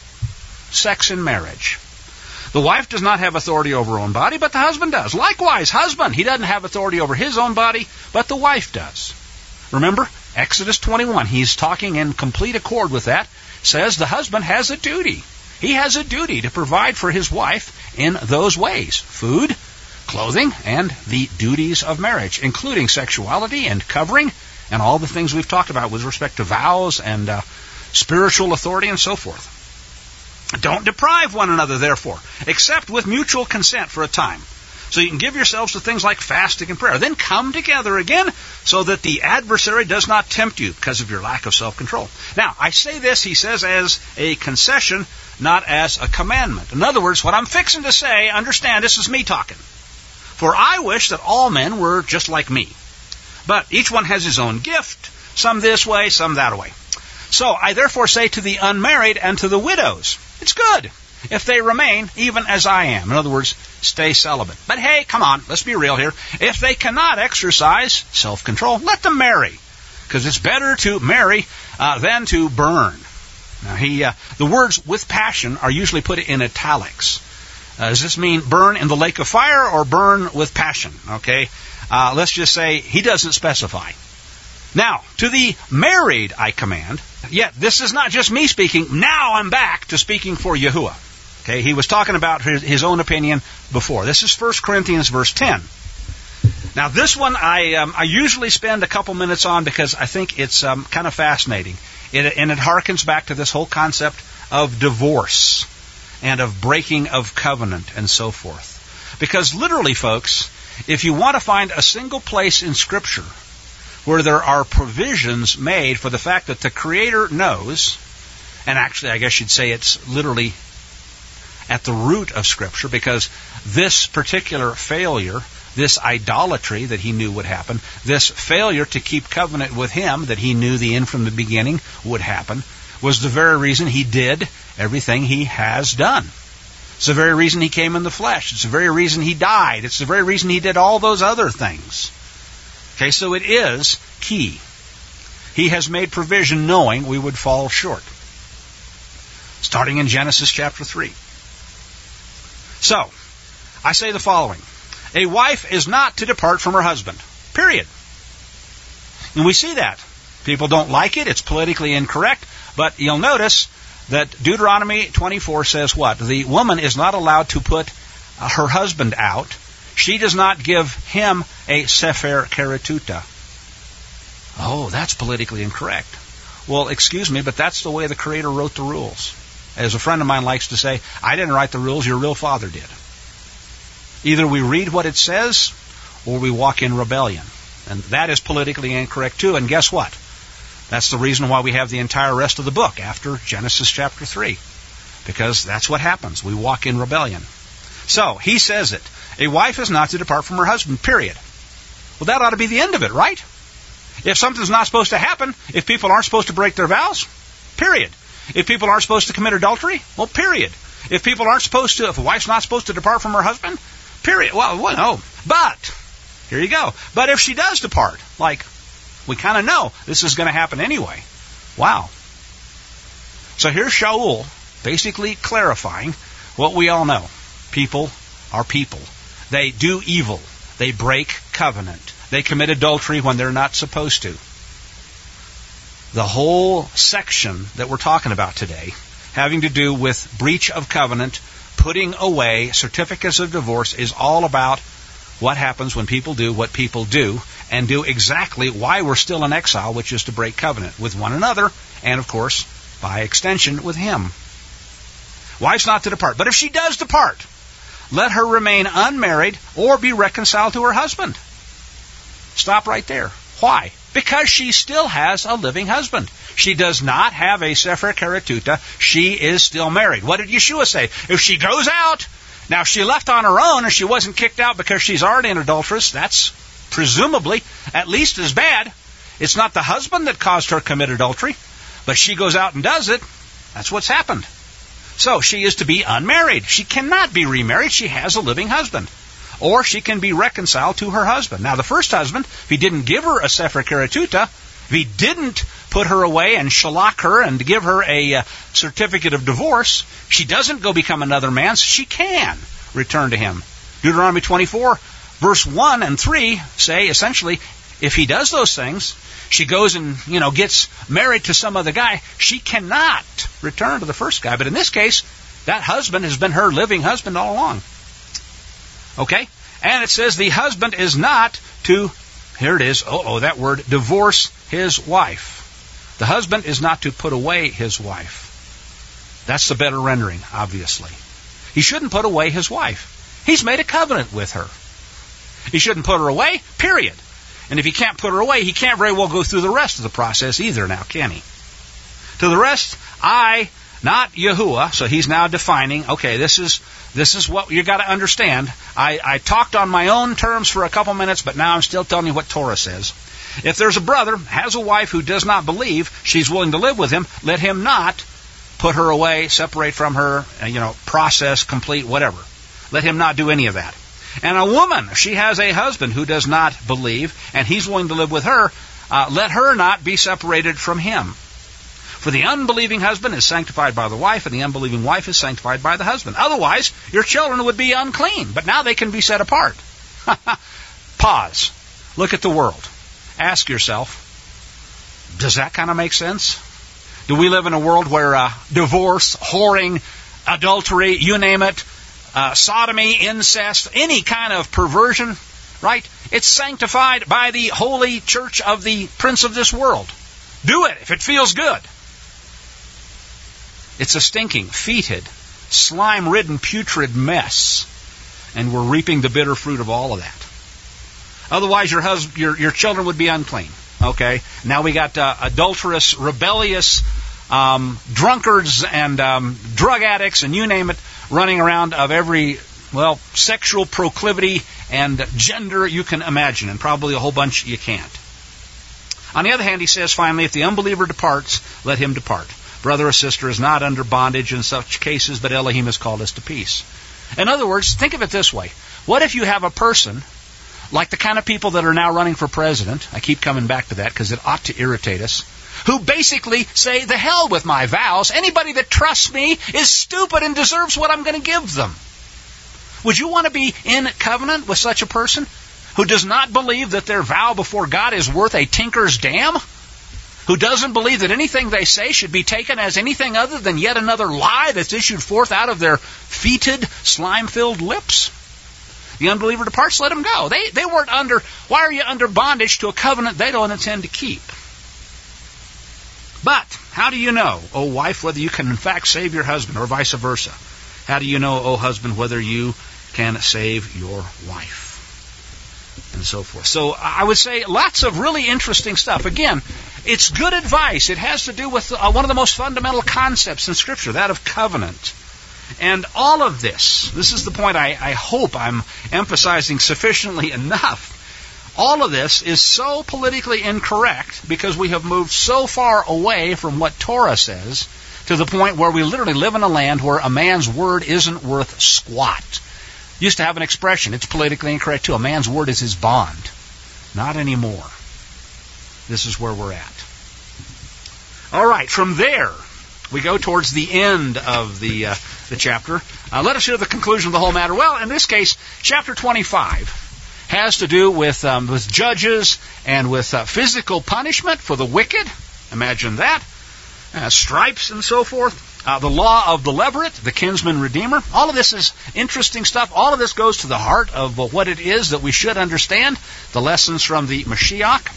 sex in marriage. The wife does not have authority over her own body, but the husband does. Likewise, husband, he doesn't have authority over his own body, but the wife does. Remember, Exodus twenty-one, he's talking in complete accord with that, says the husband has a duty. He has a duty to provide for his wife in those ways. Food, clothing, and the duties of marriage, including sexuality and covering, and all the things we've talked about with respect to vows and uh, spiritual authority and so forth. Don't deprive one another, therefore, except with mutual consent for a time. So you can give yourselves to things like fasting and prayer. Then come together again so that the adversary does not tempt you because of your lack of self-control. Now, I say this, he says, as a concession, not as a commandment. In other words, what I'm fixing to say, understand, this is me talking. For I wish that all men were just like me. But each one has his own gift, some this way, some that way. So I therefore say to the unmarried and to the widows, it's good if they remain even as I am. In other words, stay celibate. But hey, come on, let's be real here. If they cannot exercise self-control, let them marry. Because it's better to marry uh, than to burn. Now, he, uh, the words with passion are usually put in italics. Uh, does this mean burn in the lake of fire or burn with passion? Okay, uh, let's just say he doesn't specify. Now, to the married I command, yet this is not just me speaking. Now I'm back to speaking for Yahuwah. Okay, he was talking about his, his own opinion before. This is First Corinthians verse ten. Now this one I um, I usually spend a couple minutes on because I think it's um, kind of fascinating. It, and it harkens back to this whole concept of divorce and of breaking of covenant and so forth. Because literally, folks, if you want to find a single place in Scripture where there are provisions made for the fact that the Creator knows, and actually I guess you'd say it's literally at the root of Scripture, because this particular failure, this idolatry that he knew would happen, this failure to keep covenant with him that he knew the end from the beginning would happen, was the very reason he did everything he has done. It's the very reason he came in the flesh. It's the very reason he died. It's the very reason he did all those other things. Okay, so it is key. He has made provision knowing we would fall short. Starting in Genesis chapter three. So, I say the following. A wife is not to depart from her husband. Period. And we see that. People don't like it. It's politically incorrect. But you'll notice that Deuteronomy twenty-four says what? The woman is not allowed to put her husband out. She does not give him a sefer kerituta. Oh, that's politically incorrect. Well, excuse me, but that's the way the Creator wrote the rules. As a friend of mine likes to say, I didn't write the rules, your real father did. Either we read what it says, or we walk in rebellion. And that is politically incorrect too, and guess what? That's the reason why we have the entire rest of the book after Genesis chapter three. Because that's what happens. We walk in rebellion. So, he says it. A wife is not to depart from her husband, period. Well, that ought to be the end of it, right? If something's not supposed to happen, if people aren't supposed to break their vows, period. If people aren't supposed to commit adultery, well, period. If people aren't supposed to, if a wife's not supposed to depart from her husband, period. Well, well, no. But, here you go. But if she does depart, like We kind of know this is going to happen anyway. Wow. So here's Shaul basically clarifying what we all know. People are people. They do evil. They break covenant. They commit adultery when they're not supposed to. The whole section that we're talking about today, having to do with breach of covenant, putting away certificates of divorce, is all about what happens when people do what people do, and do exactly why we're still in exile, which is to break covenant with one another, and of course, by extension, with Him. Wife's not to depart. But if she does depart, let her remain unmarried or be reconciled to her husband. Stop right there. Why? Because she still has a living husband. She does not have a sefer keretuta. She is still married. What did Yeshua say? If she goes out, now if she left on her own and she wasn't kicked out because she's already an adulteress, that's presumably at least as bad. It's not the husband that caused her to commit adultery, but she goes out and does it. That's what's happened. So she is to be unmarried. She cannot be remarried. She has a living husband. Or she can be reconciled to her husband. Now, the first husband, if he didn't give her a sefer keretuta, if he didn't put her away and shalak her and give her a uh, certificate of divorce, she doesn't go become another man, so she can return to him. Deuteronomy twenty-four, verse one and three say, essentially, if he does those things, she goes and, you know, gets married to some other guy, she cannot return to the first guy. But in this case, that husband has been her living husband all along. Okay? And it says the husband is not to, here it is, oh, oh, that word, divorce his wife. The husband is not to put away his wife. That's the better rendering, obviously. He shouldn't put away his wife. He's made a covenant with her. He shouldn't put her away, period. And if he can't put her away, he can't very well go through the rest of the process either now, can he? To the rest, I, not Yahuwah, so he's now defining, okay, this is this is what you got to understand. I, I talked on my own terms for a couple minutes, but now I'm still telling you what Torah says. If there's a brother, has a wife who does not believe she's willing to live with him, let him not put her away, separate from her, you know, process, complete, whatever. Let him not do any of that. And a woman, if she has a husband who does not believe, and he's willing to live with her, uh, let her not be separated from him. For the unbelieving husband is sanctified by the wife, and the unbelieving wife is sanctified by the husband. Otherwise, your children would be unclean, but now they can be set apart. Pause. Look at the world. Ask yourself, does that kind of make sense? Do we live in a world where uh, divorce, whoring, adultery, you name it, uh, sodomy, incest, any kind of perversion, right? It's sanctified by the holy church of the prince of this world. Do it if it feels good. It's a stinking, fetid, slime-ridden, putrid mess. And we're reaping the bitter fruit of all of that. Otherwise, your husband, your, your children would be unclean. Okay? Now we got uh, adulterous, rebellious, um, drunkards and um, drug addicts and you name it, running around of every, well, sexual proclivity and gender you can imagine, and probably a whole bunch you can't. On the other hand, he says, finally, if the unbeliever departs, let him depart. Brother or sister is not under bondage in such cases, but Elohim has called us to peace. In other words, think of it this way. What if you have a person, like the kind of people that are now running for president, I keep coming back to that because it ought to irritate us, who basically say, the hell with my vows. Anybody that trusts me is stupid and deserves what I'm going to give them. Would you want to be in covenant with such a person who does not believe that their vow before God is worth a tinker's dam? Who doesn't believe that anything they say should be taken as anything other than yet another lie that's issued forth out of their fetid, slime-filled lips? The unbeliever departs, let him go. They, they weren't under, why are you under bondage to a covenant they don't intend to keep? But, how do you know, O wife, whether you can in fact save your husband, or vice versa? How do you know, O husband, whether you can save your wife? And so forth. So I would say lots of really interesting stuff. Again, it's good advice. It has to do with uh, one of the most fundamental concepts in Scripture, that of covenant. And all of this, this is the point I, I hope I'm emphasizing sufficiently enough. All of this is so politically incorrect because we have moved so far away from what Torah says to the point where we literally live in a land where a man's word isn't worth squat. Used to have an expression, it's politically incorrect too, a man's word is his bond. Not anymore. this is where we're at. All right, from there, we go towards the end of the uh, the chapter. Uh, let us hear the conclusion of the whole matter. Well, in this case, chapter twenty-five has to do with um, with judges and with uh, physical punishment for the wicked. Imagine that. Uh, stripes and so forth. Uh, the law of the levirate, the kinsman redeemer. All of this is interesting stuff. All of this goes to the heart of uh, what it is that we should understand, the lessons from the Mashiach.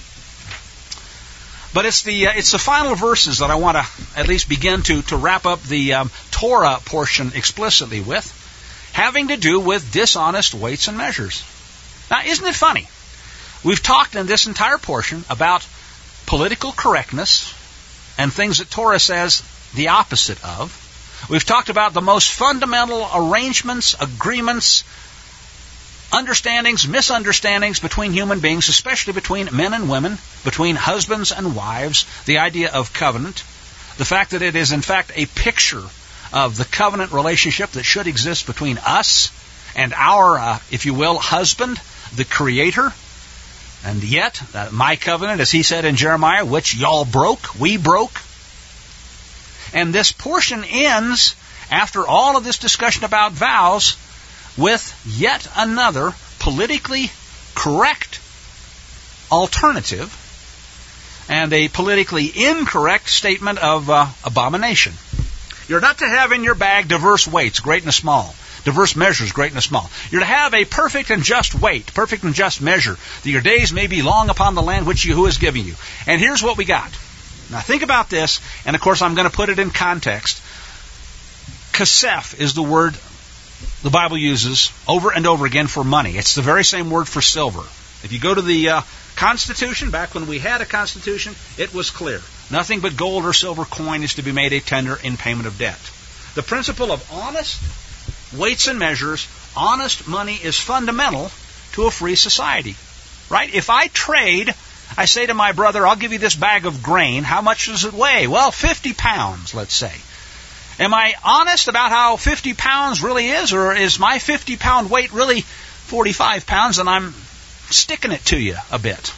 But it's the uh, it's the final verses that I want to at least begin to, to wrap up the um, Torah portion explicitly with, having to do with dishonest weights and measures. Now, isn't it funny? We've talked in this entire portion about political correctness and things that Torah says the opposite of. We've talked about the most fundamental arrangements, agreements, understandings, misunderstandings between human beings, especially between men and women, between husbands and wives, the idea of covenant, the fact that it is in fact a picture of the covenant relationship that should exist between us and our, uh, if you will, husband, the Creator. And yet, uh, my covenant, as he said in Jeremiah, which y'all broke, we broke. And this portion ends, after all of this discussion about vows, with yet another politically correct alternative and a politically incorrect statement of uh, abomination. You're not to have in your bag diverse weights, great and small, diverse measures, great and small. You're to have a perfect and just weight, perfect and just measure, that your days may be long upon the land which Yahuwah is giving you. And here's what we got. Now think about this, and of course I'm going to put it in context. Kasef is the word the Bible uses over and over again for money. It's the very same word for silver. If you go to the uh, Constitution, back when we had a Constitution, it was clear. Nothing but gold or silver coin is to be made a tender in payment of debt. The principle of honest weights and measures, honest money is fundamental to a free society. Right? If I trade, I say to my brother, I'll give you this bag of grain. How much does it weigh? Well, fifty pounds, let's say. Am I honest about how fifty pounds really is, or is my fifty pound weight really forty-five pounds and I'm sticking it to you a bit?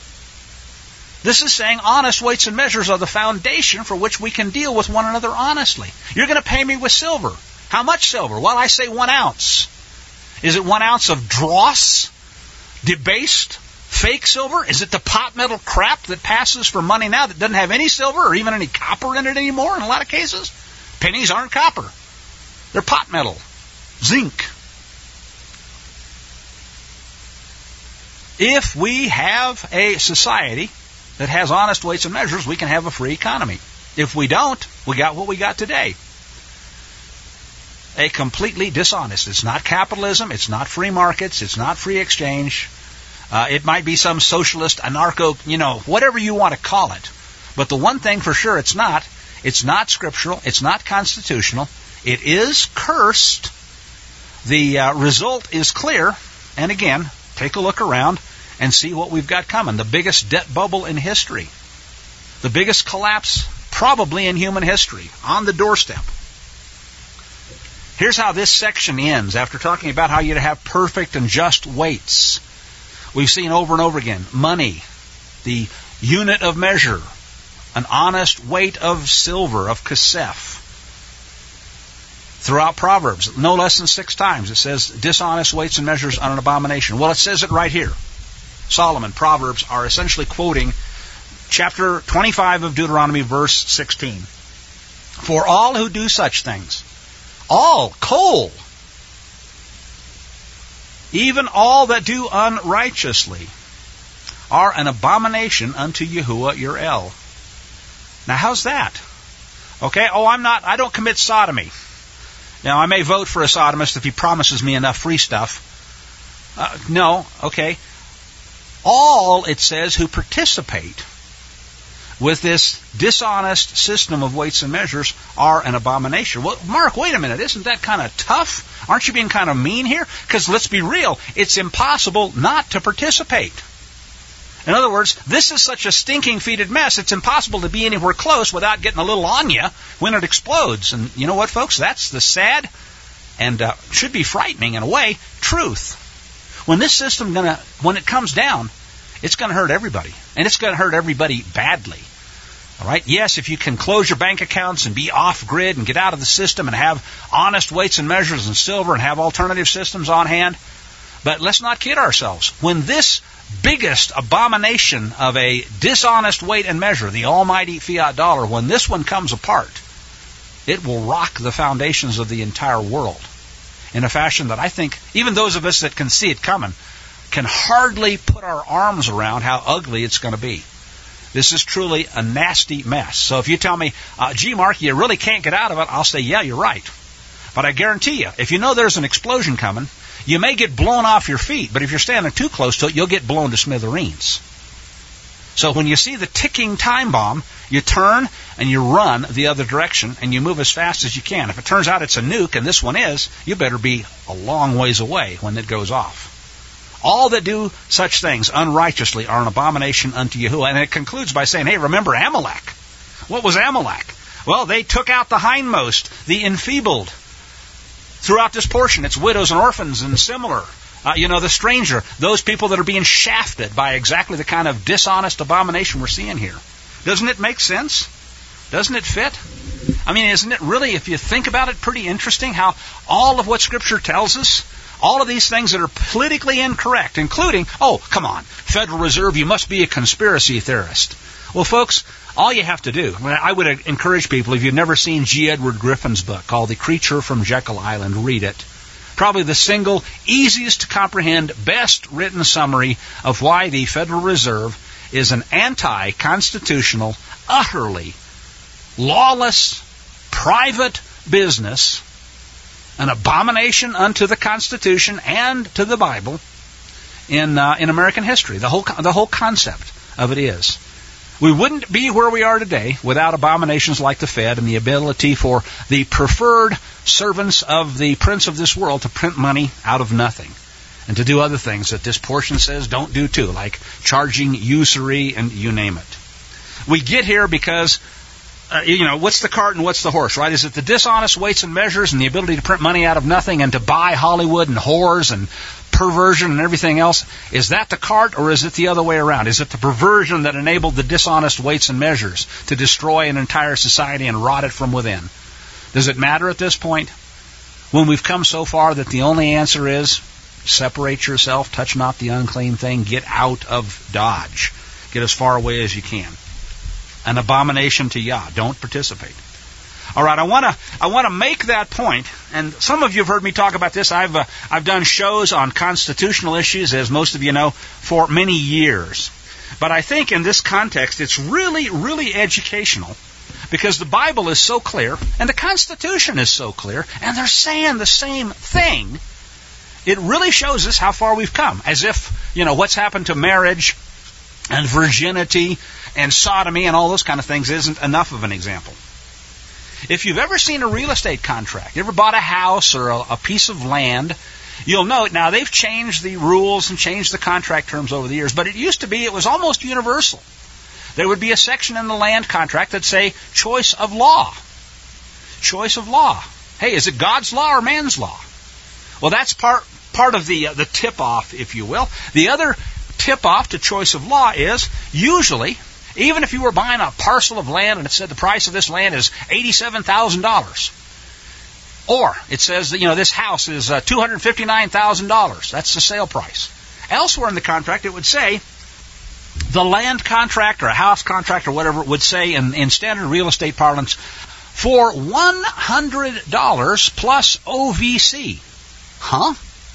This is saying honest weights and measures are the foundation for which we can deal with one another honestly. You're going to pay me with silver. How much silver? Well, I say one ounce. Is it one ounce of dross, debased, fake silver? Is it the pot metal crap that passes for money now that doesn't have any silver or even any copper in it anymore in a lot of cases? Pennies aren't copper. They're pot metal. Zinc. If we have a society that has honest weights and measures, we can have a free economy. If we don't, we got what we got today. A completely dishonest. It's not capitalism. It's not free markets. It's not free exchange. Uh, it might be some socialist, anarcho, you know, whatever you want to call it. But the one thing for sure it's not, it's not scriptural, it's not constitutional, it is cursed. The uh, result is clear, and again, take a look around and see what we've got coming. The biggest debt bubble in history. The biggest collapse probably in human history, on the doorstep. Here's how this section ends, after talking about how you'd have perfect and just weights. We've seen over and over again, money, the unit of measure, an honest weight of silver, of kasef. Throughout Proverbs, no less than six times, it says dishonest weights and measures are an abomination. Well, it says it right here. Solomon, Proverbs are essentially quoting chapter twenty-five of Deuteronomy, verse sixteen. For all who do such things, all, coal, even all that do unrighteously, are an abomination unto Yahuwah your El. Now, how's that? Okay, oh, I'm not, I don't commit sodomy. Now, I may vote for a sodomist if he promises me enough free stuff. Uh, no, okay. All, it says, who participate with this dishonest system of weights and measures are an abomination. Well, Mark, wait a minute. Isn't that kind of tough? Aren't you being kind of mean here? Because let's be real. It's impossible not to participate. In other words, this is such a stinking fetid mess, it's impossible to be anywhere close without getting a little on you when it explodes. And you know what, folks? That's the sad and uh, should be frightening in a way, truth. When this system gonna, when it comes down, it's going to hurt everybody. And it's going to hurt everybody badly. All right? Yes, if you can close your bank accounts and be off-grid and get out of the system and have honest weights and measures and silver and have alternative systems on hand. But let's not kid ourselves. When this biggest abomination of a dishonest weight and measure, the almighty fiat dollar, when this one comes apart, it will rock the foundations of the entire world in a fashion that I think even those of us that can see it coming can hardly put our arms around how ugly it's going to be. This is truly a nasty mess. So if you tell me, uh, gee, Mark, you really can't get out of it, I'll say, yeah, you're right. But I guarantee you, if you know there's an explosion coming, you may get blown off your feet, but if you're standing too close to it, you'll get blown to smithereens. So when you see the ticking time bomb, you turn and you run the other direction and you move as fast as you can. If it turns out it's a nuke, and this one is, you better be a long ways away when it goes off. All that do such things unrighteously are an abomination unto Yahuwah. And it concludes by saying, hey, remember Amalek. What was Amalek? Well, they took out the hindmost, the enfeebled. Throughout this portion, it's widows and orphans and similar. Uh, you know, the stranger, those people that are being shafted by exactly the kind of dishonest abomination we're seeing here. Doesn't it make sense? Doesn't it fit? I mean, isn't it really, if you think about it, pretty interesting how all of what Scripture tells us, all of these things that are politically incorrect, including, oh, come on, Federal Reserve, you must be a conspiracy theorist. Well, folks, all you have to do, I would encourage people, if you've never seen G. Edward Griffin's book called The Creature from Jekyll Island, read it. Probably the single easiest to comprehend, best written summary of why the Federal Reserve is an anti-constitutional, utterly lawless, private business, an abomination unto the Constitution and to the Bible in uh, in American history. The whole the whole concept of it is. We wouldn't be where we are today without abominations like the Fed and the ability for the preferred servants of the prince of this world to print money out of nothing and to do other things that this portion says don't do too, like charging usury and you name it. We get here because, uh, you know, what's the cart and what's the horse, right? Is it the dishonest weights and measures and the ability to print money out of nothing and to buy Hollywood and whores and perversion and everything else? Is that the cart, or is it the other way around? Is it the perversion that enabled the dishonest weights and measures to destroy an entire society and rot it from within? Does it matter at this point? When we've come so far that the only answer is separate yourself, touch not the unclean thing, get out of Dodge. Get as far away as you can. An abomination to Yah. Don't participate. All right, I want to I want to make that point, and some of you have heard me talk about this. I've uh, I've done shows on constitutional issues, as most of you know, for many years. But I think in this context, it's really, really educational, because the Bible is so clear, and the Constitution is so clear, and they're saying the same thing. It really shows us how far we've come, as if, you know, what's happened to marriage and virginity and sodomy and all those kind of things isn't enough of an example. If you've ever seen a real estate contract, you ever bought a house or a, a piece of land, you'll note, now they've changed the rules and changed the contract terms over the years, but it used to be, it was almost universal. There would be a section in the land contract that say, choice of law. Choice of law. Hey, is it God's law or man's law? Well, that's part part of the uh, the tip-off, if you will. The other tip-off to choice of law is, usually, even if you were buying a parcel of land and it said the price of this land is eighty-seven thousand dollars, or it says that, you know, this house is uh, two hundred fifty-nine thousand dollars. That's the sale price. Elsewhere in the contract, it would say, the land contract or a house contract or whatever it would say in, in standard real estate parlance, for one hundred dollars plus O V C. Huh?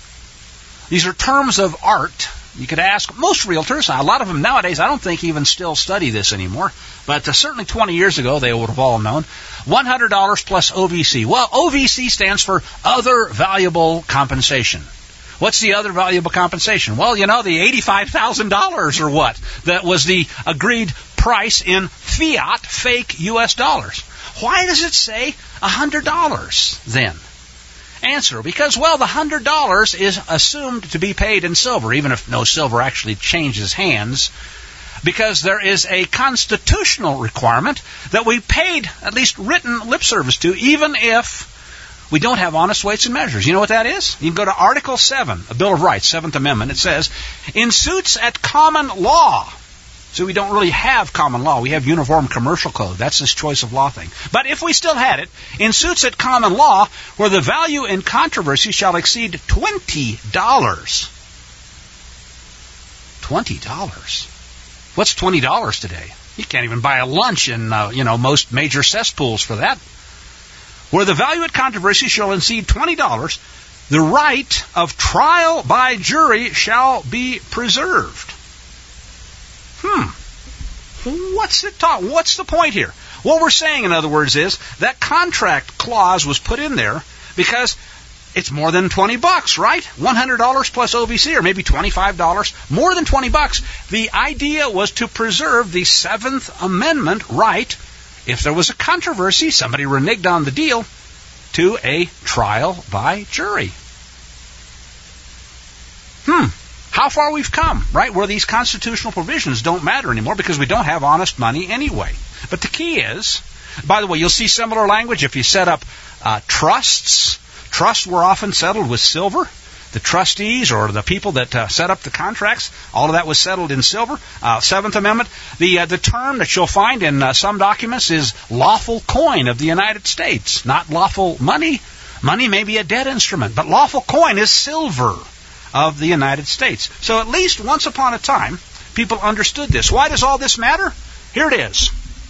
These are terms of art. You could ask most realtors, a lot of them nowadays I don't think even still study this anymore, but uh, certainly twenty years ago they would have all known. one hundred dollars plus O V C. Well, O V C stands for other valuable compensation. What's the other valuable compensation? Well, you know, the eighty-five thousand dollars or what? That was the agreed price in fiat, fake U S dollars. Why does it say one hundred dollars then? Answer, because, well, the one hundred dollars is assumed to be paid in silver, even if no silver actually changes hands, because there is a constitutional requirement that we paid at least written lip service to, even if We don't have honest weights and measures. You know what that is? You can go to Article seven, a Bill of Rights, Seventh Amendment. It says, in suits at common law. So we don't really have common law. We have Uniform Commercial Code. That's this choice of law thing. But if we still had it, in suits at common law, where the value in controversy shall exceed twenty dollars. twenty dollars. What's twenty dollars today? You can't even buy a lunch in, uh, you know, most major cesspools for that. Where the value at controversy shall exceed twenty dollars, the right of trial by jury shall be preserved. Hmm. What's it talk? What's the point here? What we're saying, in other words, is that contract clause was put in there because it's more than twenty bucks, right? one hundred dollars plus O V C, or maybe twenty-five dollars, more than twenty bucks. The idea was to preserve the Seventh Amendment right, if there was a controversy, somebody reneged on the deal, to a trial by jury. Hmm. How far we've come, right? Where these constitutional provisions don't matter anymore because we don't have honest money anyway. But the key is, by the way, you'll see similar language if you set up uh, trusts. Trusts were often settled with silver. The trustees or the people that uh, set up the contracts, all of that was settled in silver. Uh, Seventh Amendment, the uh, the term that you'll find in uh, some documents is lawful coin of the United States, not lawful money. Money may be a debt instrument, but lawful coin is silver of the United States. So at least once upon a time, people understood this. Why does all this matter? Here it is.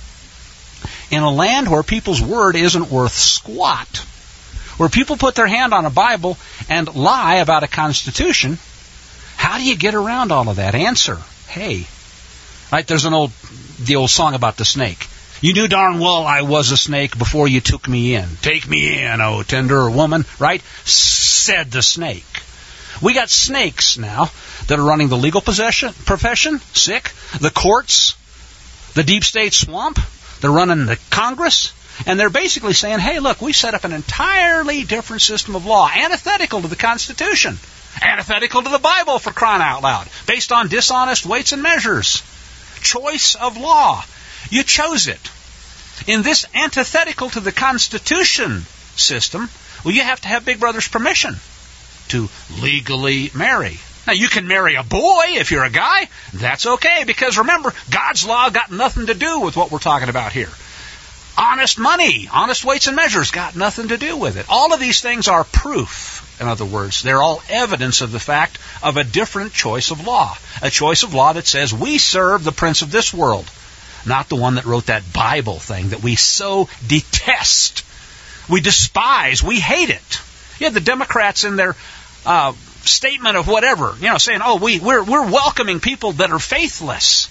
In a land where people's word isn't worth squat, where people put their hand on a Bible and lie about a constitution, how do you get around all of that? Answer, hey. Right, there's an old, the old song about the snake. You knew darn well I was a snake before you took me in. Take me in, oh tender woman, right? Said the snake. We got snakes now that are running the legal possession, profession, sick, the courts, the deep state swamp. They're running the Congress. And they're basically saying, hey, look, we set up an entirely different system of law, antithetical to the Constitution, antithetical to the Bible, for crying out loud, based on dishonest weights and measures. Choice of law. You chose it. In this antithetical to the Constitution system, well, you have to have Big Brother's permission to legally marry. Now, you can marry a boy if you're a guy. That's okay, because remember, God's law got nothing to do with what we're talking about here. Honest money, honest weights and measures got nothing to do with it. All of these things are proof. In other words, they're all evidence of the fact of a different choice of law. A choice of law that says we serve the prince of this world, not the one that wrote that Bible thing that we so detest. We despise. We hate it. You have the Democrats in their uh, statement of whatever, you know, saying, oh, we, we're, we're welcoming people that are faithless.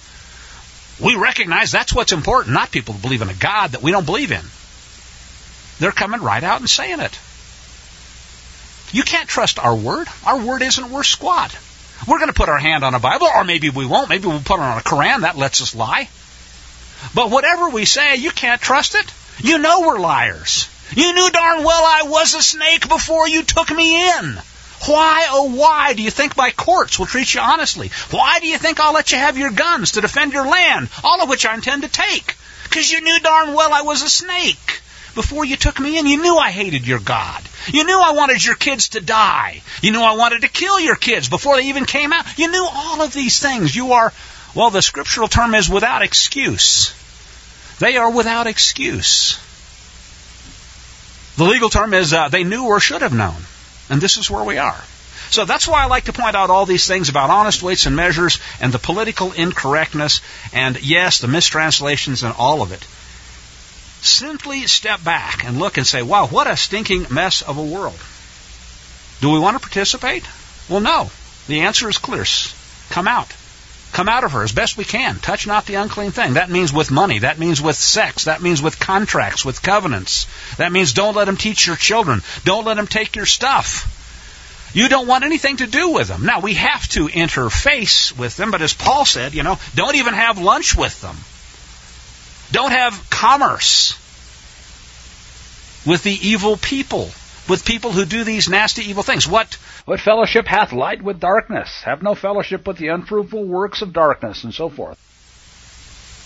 We recognize that's what's important, not people who believe in a God that we don't believe in. They're coming right out and saying it. You can't trust our word. Our word isn't worth squat. We're going to put our hand on a Bible, or maybe we won't. Maybe we'll put it on a Quran. That lets us lie. But whatever we say, you can't trust it. You know we're liars. You knew darn well I was a snake before you took me in. Why, oh why, do you think my courts will treat you honestly? Why do you think I'll let you have your guns to defend your land, all of which I intend to take? Because you knew darn well I was a snake before you took me in. You knew I hated your God. You knew I wanted your kids to die. You knew I wanted to kill your kids before they even came out. You knew all of these things. You are, well, the scriptural term is without excuse. They are without excuse. The legal term is uh, they knew or should have known. And this is where we are. So that's why I like to point out all these things about honest weights and measures and the political incorrectness and, yes, the mistranslations and all of it. Simply step back and look and say, wow, what a stinking mess of a world. Do we want to participate? Well, no. The answer is clear. Come out. Come out of her as best we can. Touch not the unclean thing. That means with money. That means with sex. That means with contracts, with covenants. That means don't let them teach your children. Don't let them take your stuff. You don't want anything to do with them. Now, we have to interface with them, but as Paul said, you know, don't even have lunch with them. Don't have commerce with the evil people, with people who do these nasty evil things. What what fellowship hath light with darkness? Have no fellowship with the unfruitful works of darkness, and so forth.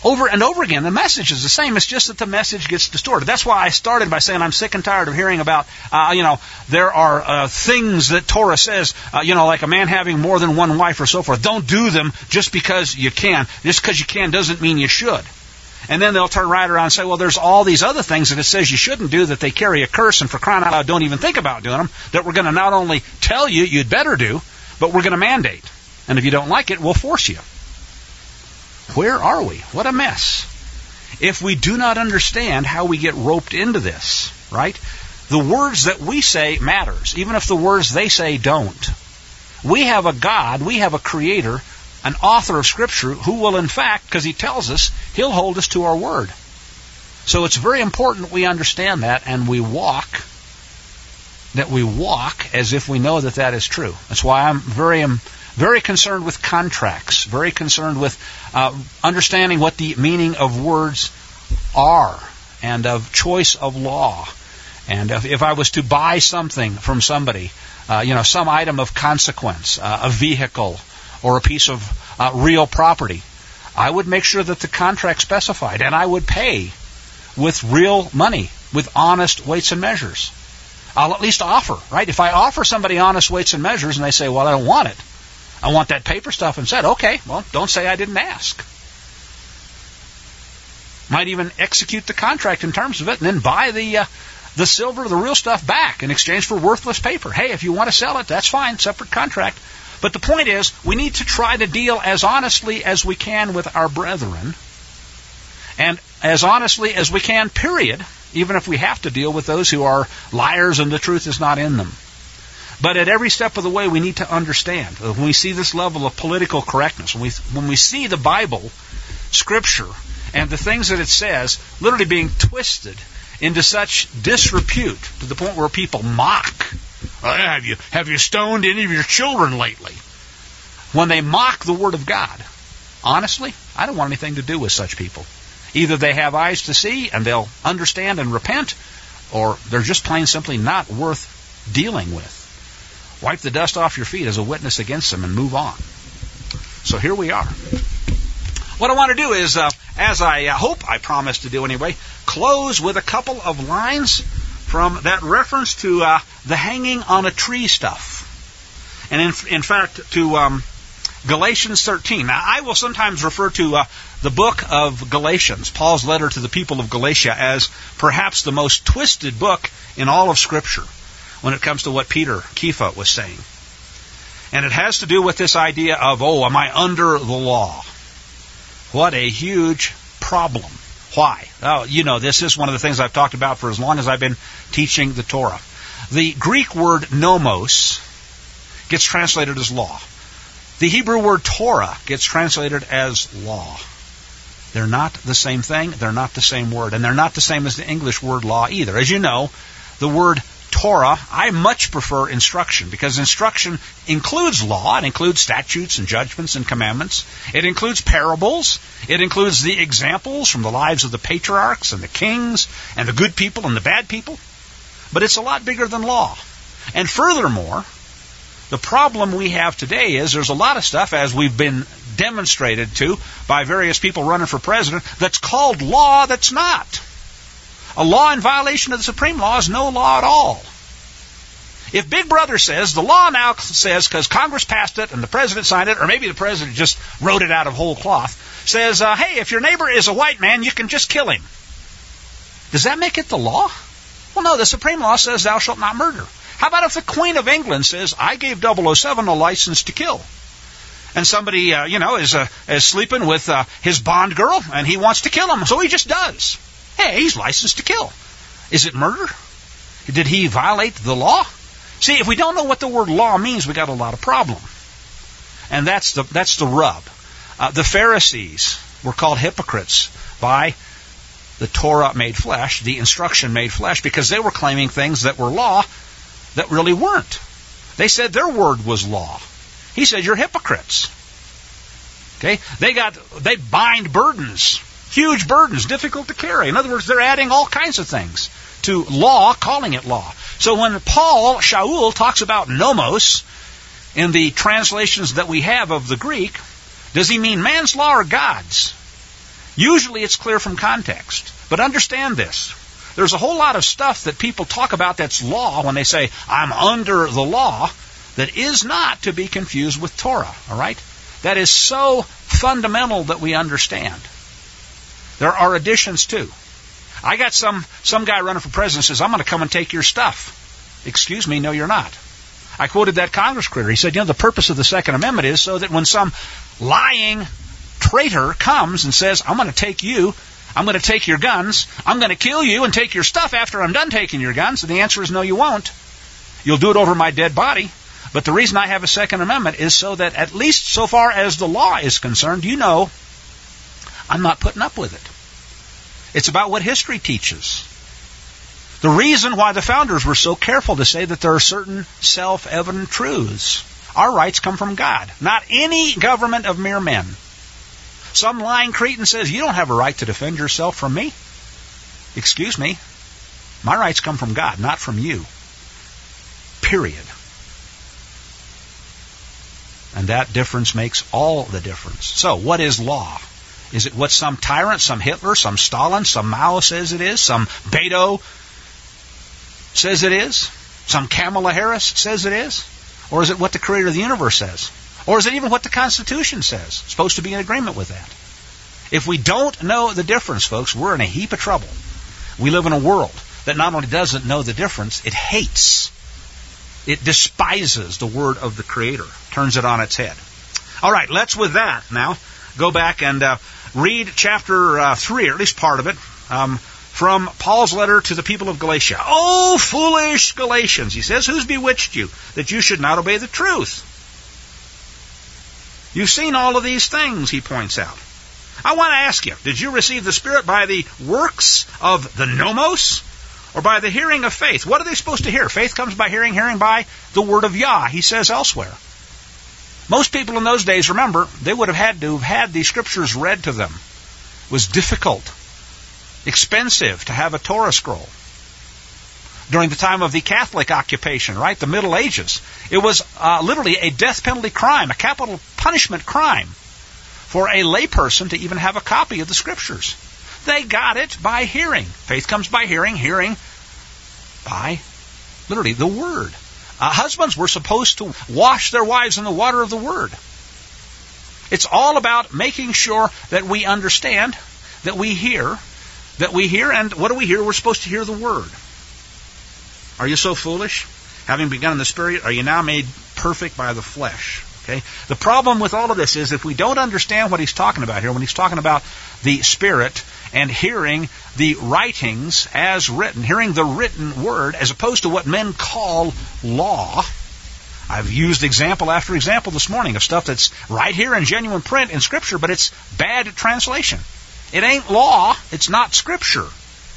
over and over again. The message is the same. It's just that the message gets distorted. That's why I started by saying I'm sick and tired of hearing about, uh, you know, there are uh, things that Torah says, uh, you know, like a man having more than one wife or so forth. Don't do them just because you can. Just because you can doesn't mean you should. And then they'll turn right around and say, well, there's all these other things that it says you shouldn't do, that they carry a curse, and for crying out loud, don't even think about doing them, that we're going to not only tell you you'd better do, but we're going to mandate. And if you don't like it, we'll force you. Where are we? What a mess. If we do not understand how we get roped into this, right? The words that we say matters, even if the words they say don't. We have a God, we have a Creator, an author of Scripture, who will in fact, because He tells us, He'll hold us to our word. So it's very important we understand that, and we walk, that we walk as if we know that that is true. That's why I'm very... Um, Very concerned with contracts, very concerned with uh, understanding what the meaning of words are, and of choice of law. And if, if I was to buy something from somebody, uh, you know, some item of consequence, uh, a vehicle or a piece of uh, real property, I would make sure that the contract specified, and I would pay with real money, with honest weights and measures. I'll at least offer, right? If I offer somebody honest weights and measures and they say, well, I don't want it, I want that paper stuff, and said, okay, well, don't say I didn't ask. Might even execute the contract in terms of it and then buy the uh, the silver, the real stuff back in exchange for worthless paper. Hey, if you want to sell it, that's fine, separate contract. But the point is, we need to try to deal as honestly as we can with our brethren, and as honestly as we can, period, even if we have to deal with those who are liars and the truth is not in them. But at every step of the way, we need to understand that when we see this level of political correctness, when we when we see the Bible, Scripture, and the things that it says literally being twisted into such disrepute to the point where people mock. Uh, have you have you stoned any of your children lately? When they mock the Word of God, honestly, I don't want anything to do with such people. Either they have eyes to see and they'll understand and repent, or they're just plain simply not worth dealing with. Wipe the dust off your feet as a witness against them and move on. So here we are. What I want to do is, uh, as I uh, hope I promised to do anyway, close with a couple of lines from that reference to uh, the hanging on a tree stuff. And in, in fact, to um, Galatians thirteen. Now, I will sometimes refer to uh, the book of Galatians, Paul's letter to the people of Galatia, as perhaps the most twisted book in all of Scripture when it comes to what Peter Kepha was saying. And it has to do with this idea of, oh, am I under the law? What a huge problem. Why? Oh, you know, this is one of the things I've talked about for as long as I've been teaching the Torah. The Greek word nomos gets translated as law. The Hebrew word Torah gets translated as law. They're not the same thing. They're not the same word. And they're not the same as the English word law either. As you know, the word Torah, I much prefer instruction, because instruction includes law. It includes statutes and judgments and commandments. It includes parables. It includes the examples from the lives of the patriarchs and the kings and the good people and the bad people. But it's a lot bigger than law. And furthermore, the problem we have today is there's a lot of stuff, as we've been demonstrated to by various people running for president, that's called law that's not. A law in violation of the supreme law is no law at all. If Big Brother says, the law now says, because Congress passed it and the president signed it, or maybe the president just wrote it out of whole cloth, says, uh, hey, if your neighbor is a white man, you can just kill him. Does that make it the law? Well, no, the supreme law says thou shalt not murder. How about if the Queen of England says, I gave double oh seven a license to kill? And somebody, uh, you know, is, uh, is sleeping with uh, his Bond girl, and he wants to kill him, so he just does. Hey, he's licensed to kill. Is it murder? Did he violate the law? See, if we don't know what the word law means, we got a lot of problem. And that's the that's the rub. Uh, the Pharisees were called hypocrites by the Torah made flesh, the instruction made flesh, because they were claiming things that were law that really weren't. They said their word was law. He said, you're hypocrites. Okay? They got they bind burdens. Huge burdens, difficult to carry. In other words, they're adding all kinds of things to law, calling it law. So when Paul, Shaul, talks about nomos in the translations that we have of the Greek, does he mean man's law or God's? Usually it's clear from context. But understand this. There's a whole lot of stuff that people talk about that's law when they say, I'm under the law, that is not to be confused with Torah, all right? That is so fundamental that we understand. There are additions too. I got some, some guy running for president says, I'm going to come and take your stuff. Excuse me, no you're not. I quoted that Congress critter. He said, you know, the purpose of the Second Amendment is so that when some lying traitor comes and says, I'm going to take you, I'm going to take your guns, I'm going to kill you and take your stuff after I'm done taking your guns, and the answer is no, you won't. You'll do it over my dead body. But the reason I have a Second Amendment is so that at least so far as the law is concerned, you know, I'm not putting up with it. It's about what history teaches. The reason why the founders were so careful to say that there are certain self-evident truths. Our rights come from God, not any government of mere men. Some lying cretin says, you don't have a right to defend yourself from me. Excuse me. My rights come from God, not from you. Period. And that difference makes all the difference. So, what is law? Is it what some tyrant, some Hitler, some Stalin, some Mao says it is? Some Beto says it is? Some Kamala Harris says it is? Or is it what the creator of the universe says? Or is it even what the Constitution says? It's supposed to be in agreement with that. If we don't know the difference, folks, we're in a heap of trouble. We live in a world that not only doesn't know the difference, it hates. It despises the word of the Creator. Turns it on its head. All right, let's with that now go back and uh, read chapter uh, three, or at least part of it, um, from Paul's letter to the people of Galatia. Oh, foolish Galatians, he says, who's bewitched you, that you should not obey the truth? You've seen all of these things, he points out. I want to ask you, did you receive the Spirit by the works of the nomos, or by the hearing of faith? What are they supposed to hear? Faith comes by hearing, hearing by the word of Yah, he says elsewhere. Most people in those days, remember, they would have had to have had these scriptures read to them. It was difficult, expensive to have a Torah scroll. During the time of the Catholic occupation, right, the Middle Ages, it was uh, literally a death penalty crime, a capital punishment crime, for a layperson to even have a copy of the scriptures. They got it by hearing. Faith comes by hearing, hearing by, literally, the Word. Uh, husbands were supposed to wash their wives in the water of the Word. It's all about making sure that we understand, that we hear, that we hear, and what do we hear? We're supposed to hear the Word. Are you so foolish? Having begun in the Spirit, are you now made perfect by the flesh? Okay. The problem with all of this is if we don't understand what he's talking about here, when he's talking about the Spirit and hearing the writings as written, hearing the written word as opposed to what men call law. I've used example after example this morning of stuff that's right here in genuine print in Scripture, but it's bad translation. It ain't law, it's not Scripture.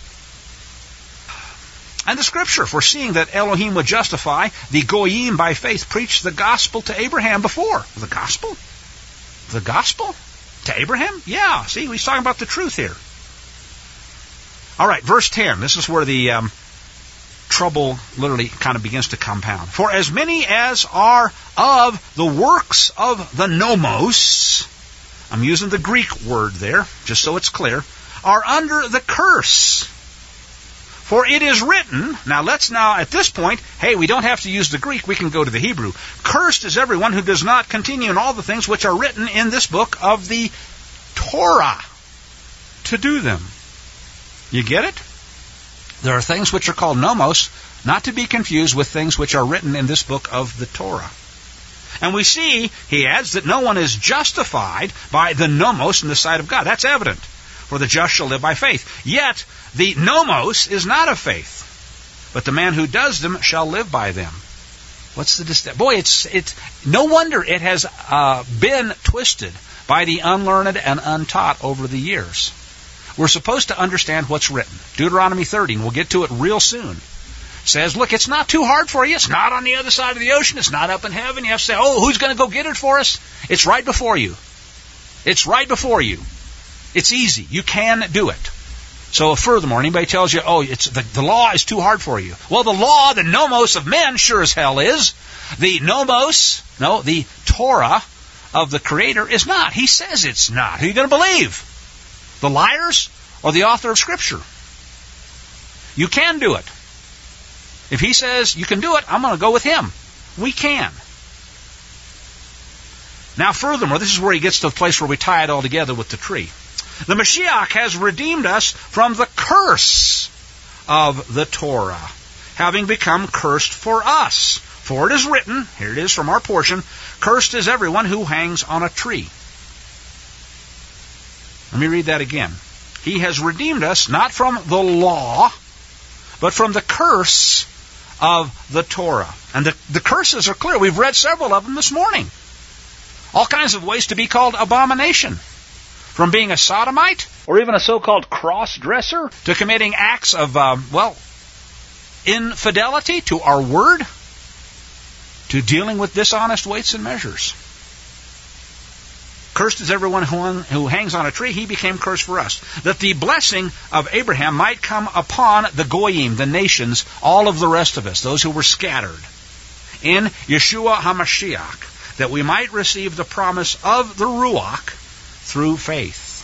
And the Scripture, foreseeing that Elohim would justify the Goyim by faith, preached the gospel to Abraham before. The gospel? The gospel? To Abraham? Yeah, see, he's talking about the truth here. All right, verse ten. This is where the um, trouble literally kind of begins to compound. For as many as are of the works of the nomos, I'm using the Greek word there, just so it's clear, are under the curse. For it is written, now let's now, at this point, hey, we don't have to use the Greek, we can go to the Hebrew. Cursed is everyone who does not continue in all the things which are written in this book of the Torah, to do them. You get it? There are things which are called nomos, not to be confused with things which are written in this book of the Torah. And we see, he adds, that no one is justified by the nomos in the sight of God. That's evident. For the just shall live by faith. Yet, the nomos is not of faith, but the man who does them shall live by them. What's the distinction? Boy, it's it's no wonder it has uh, been twisted by the unlearned and untaught over the years. We're supposed to understand what's written. Deuteronomy thirty, and we'll get to it real soon, says, look, it's not too hard for you. It's not on the other side of the ocean. It's not up in heaven. You have to say, oh, who's going to go get it for us? It's right before you. It's right before you. It's easy. You can do it. So furthermore, anybody tells you, oh, it's the, the law is too hard for you. Well, the law, the nomos of men, sure as hell is. The nomos, no, the Torah of the Creator is not. He says it's not. Who are you going to believe? The liars or the author of Scripture? You can do it. If he says you can do it, I'm going to go with him. We can. Now furthermore, this is where he gets to the place where we tie it all together with the tree. The Mashiach has redeemed us from the curse of the Torah, having become cursed for us. For it is written, here it is from our portion, cursed is everyone who hangs on a tree. Let me read that again. He has redeemed us not from the law, but from the curse of the Torah. And the, the curses are clear. We've read several of them this morning. All kinds of ways to be called abomination. From being a sodomite, or even a so-called cross-dresser, to committing acts of, uh, well, infidelity to our word, to dealing with dishonest weights and measures. Cursed is everyone who, who hangs on a tree. He became cursed for us, that the blessing of Abraham might come upon the Goyim, the nations, all of the rest of us, those who were scattered, in Yeshua HaMashiach, that we might receive the promise of the Ruach through faith.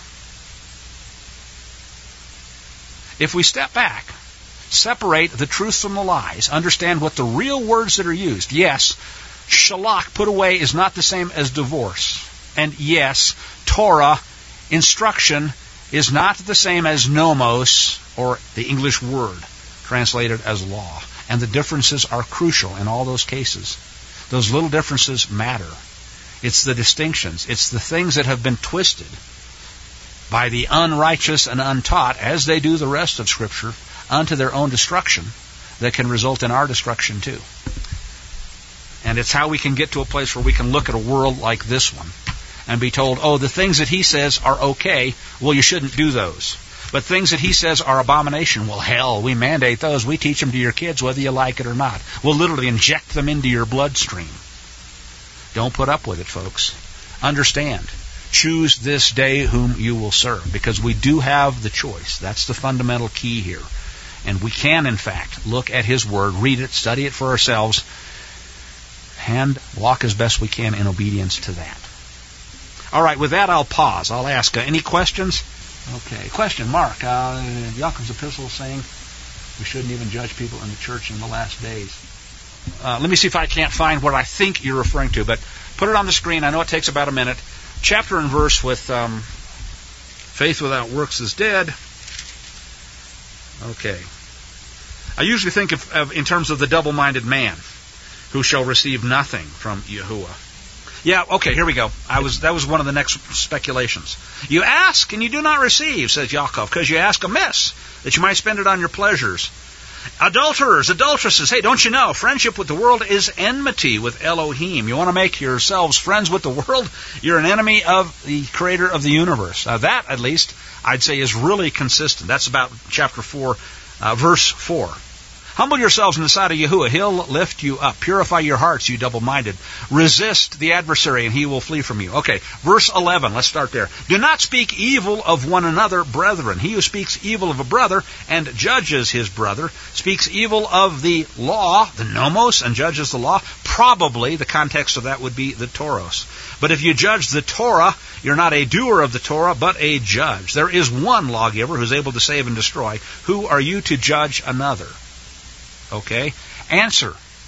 If we step back, separate the truth from the lies, understand what the real words that are used. Yes, shalach, put away, is not the same as divorce. And yes, Torah, instruction, is not the same as nomos, or the English word, translated as law. And the differences are crucial in all those cases. Those little differences matter. It's the distinctions. It's the things that have been twisted by the unrighteous and untaught, as they do the rest of Scripture, unto their own destruction, that can result in our destruction too. And it's how we can get to a place where we can look at a world like this one and be told, oh, the things that he says are okay, well, you shouldn't do those. But things that he says are abomination, well, hell, we mandate those. We teach them to your kids whether you like it or not. We'll literally inject them into your bloodstream. Don't put up with it, folks. Understand. Choose this day whom you will serve, because we do have the choice. That's the fundamental key here. And we can, in fact, look at his word, read it, study it for ourselves, and walk as best we can in obedience to that. All right, with that, I'll pause. I'll ask, uh, any questions? Okay, question, Mark. Uh, Yaakov's epistle saying we shouldn't even judge people in the church in the last days. Uh, let me see if I can't find what I think you're referring to, but put it on the screen. I know it takes about a minute. Chapter and verse with um, faith without works is dead. Okay. I usually think of, of in terms of the double-minded man who shall receive nothing from Yahuwah. Yeah, okay, here we go. I was that was one of the next speculations. You ask and you do not receive, says Yaakov, because you ask amiss, that you might spend it on your pleasures. Adulterers, adulteresses, hey, don't you know, friendship with the world is enmity with Elohim. You want to make yourselves friends with the world? You're an enemy of the creator of the universe. Uh, that, at least, I'd say is really consistent. That's about chapter four, uh, verse four. Humble yourselves in the sight of Yahuwah. He'll lift you up. Purify your hearts, you double-minded. Resist the adversary, and he will flee from you. Okay, verse eleven. Let's start there. Do not speak evil of one another, brethren. He who speaks evil of a brother and judges his brother speaks evil of the law, the nomos, and judges the law. Probably the context of that would be the Toros. But if you judge the Torah, you're not a doer of the Torah, but a judge. There is one lawgiver who's able to save and destroy. Who are you to judge another? Okay? Answer.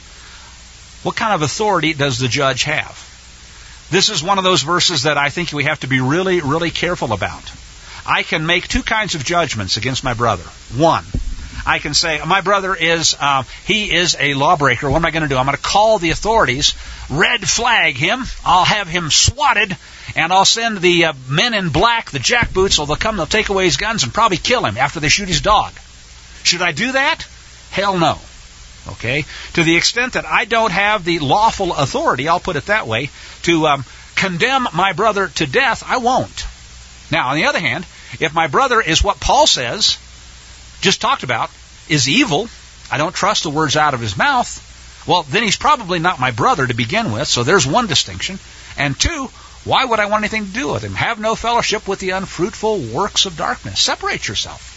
What kind of authority does the judge have? This is one of those verses that I think we have to be really, really careful about. I can make two kinds of judgments against my brother. One, I can say, my brother is, uh, he is a lawbreaker. What am I going to do? I'm going to call the authorities, red flag him, I'll have him swatted, and I'll send the uh, men in black, the jackboots, so they'll come, they'll take away his guns and probably kill him after they shoot his dog. Should I do that? Hell no. Okay? To the extent that I don't have the lawful authority, I'll put it that way, to um, condemn my brother to death, I won't. Now, on the other hand, if my brother is what Paul says, just talked about, is evil, I don't trust the words out of his mouth, well, then he's probably not my brother to begin with, so there's one distinction. And two, why would I want anything to do with him? Have no fellowship with the unfruitful works of darkness. Separate yourself.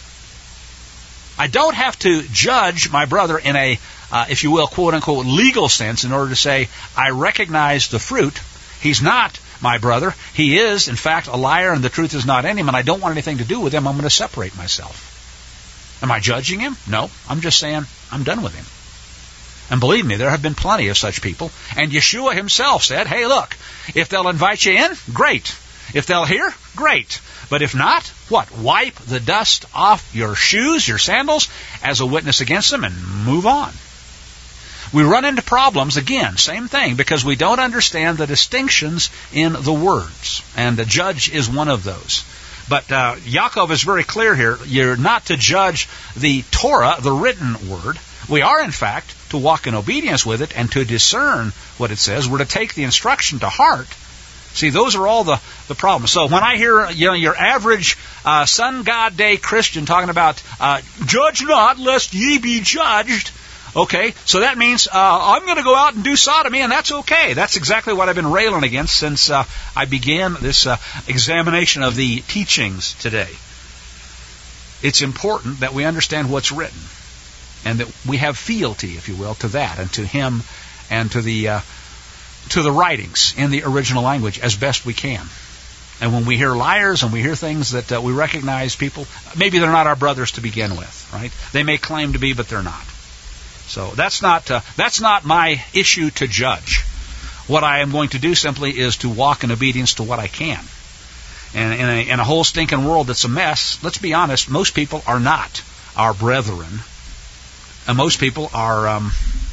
I don't have to judge my brother in a, uh, if you will, quote-unquote, legal sense in order to say, I recognize the fruit. He's not my brother, he is, in fact, a liar and the truth is not in him, and I don't want anything to do with him, I'm going to separate myself. Am I judging him? No. I'm just saying I'm done with him. And believe me, there have been plenty of such people. And Yeshua himself said, hey, look, if they'll invite you in, great. If they'll hear, great. But if not, what? Wipe the dust off your shoes, your sandals, as a witness against them and move on. We run into problems, again, same thing, because we don't understand the distinctions in the words. And the judge is one of those. But uh, Yaakov is very clear here. You're not to judge the Torah, the written word. We are, in fact, to walk in obedience with it and to discern what it says. We're to take the instruction to heart. See, those are all the, the problems. So when I hear, you know, your average uh, Sun God Day Christian talking about, uh, judge not, lest ye be judged, okay, so that means uh, I'm going to go out and do sodomy, and that's okay. That's exactly what I've been railing against since uh, I began this uh, examination of the teachings today. It's important that we understand what's written, and that we have fealty, if you will, to that, and to him, and to the uh, to the writings in the original language as best we can. And when we hear liars and we hear things that uh, we recognize people, maybe they're not our brothers to begin with, right? They may claim to be, but they're not. So that's not uh, that's not my issue to judge. What I am going to do simply is to walk in obedience to what I can. And in a, in a whole stinking world that's a mess, let's be honest, most people are not our brethren. And most people are, um,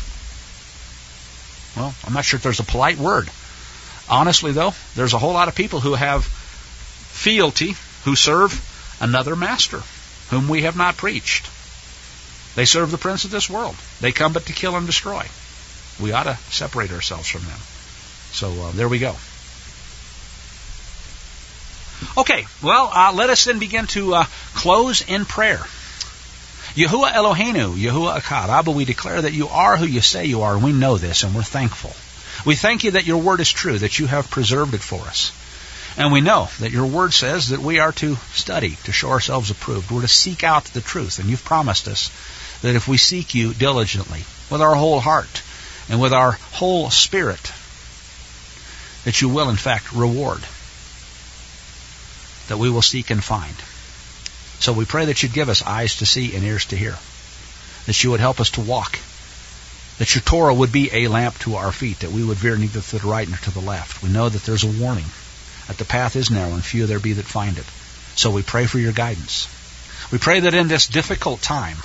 well, I'm not sure if there's a polite word. Honestly, though, there's a whole lot of people who have fealty, who serve another master, whom we have not preached. They serve the prince of this world. They come but to kill and destroy. We ought to separate ourselves from them. So uh, there we go. Okay, well, uh, let us then begin to uh, close in prayer. Yahuwah Eloheinu, Yahuwah Echad, Abba, we declare that you are who you say you are, and we know this, and we're thankful. We thank you that your word is true, that you have preserved it for us. And we know that your word says that we are to study, to show ourselves approved. We're to seek out the truth, and you've promised us that if we seek you diligently, with our whole heart, and with our whole spirit, that you will, in fact, reward, that we will seek and find. So we pray that you'd give us eyes to see and ears to hear, that you would help us to walk, that your Torah would be a lamp to our feet, that we would veer neither to the right nor to the left. We know that there's a warning, that the path is narrow and few there be that find it. So we pray for your guidance. We pray that in this difficult time,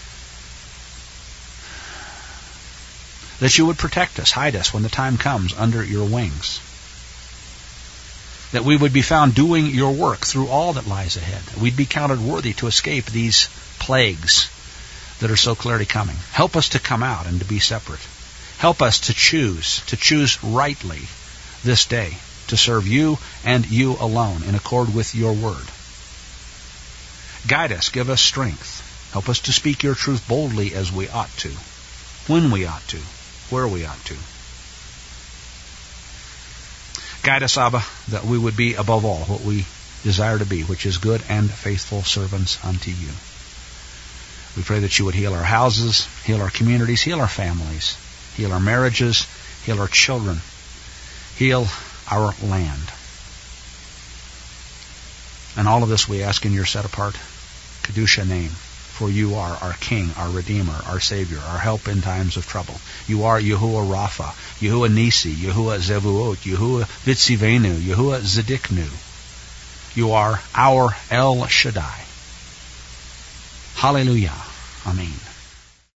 that you would protect us, hide us when the time comes under your wings, that we would be found doing your work through all that lies ahead. We'd be counted worthy to escape these plagues that are so clearly coming. Help us to come out and to be separate. Help us to choose, to choose rightly this day, to serve you and you alone in accord with your word. Guide us, give us strength. Help us to speak your truth boldly as we ought to, when we ought to, where we ought to. Guide us, Abba, that we would be above all what we desire to be, which is good and faithful servants unto you. We pray that you would heal our houses, heal our communities, heal our families, heal our marriages, heal our children, heal our land. And all of this we ask in your set-apart Kedusha name. For you are our King, our Redeemer, our Savior, our help in times of trouble. You are Yahuwah Rapha, Yahuwah Nisi, Yahuwah Zevuot, Yahuwah Vitzivenu, Yahuwah Zediknu. You are our El Shaddai. Hallelujah. Amen.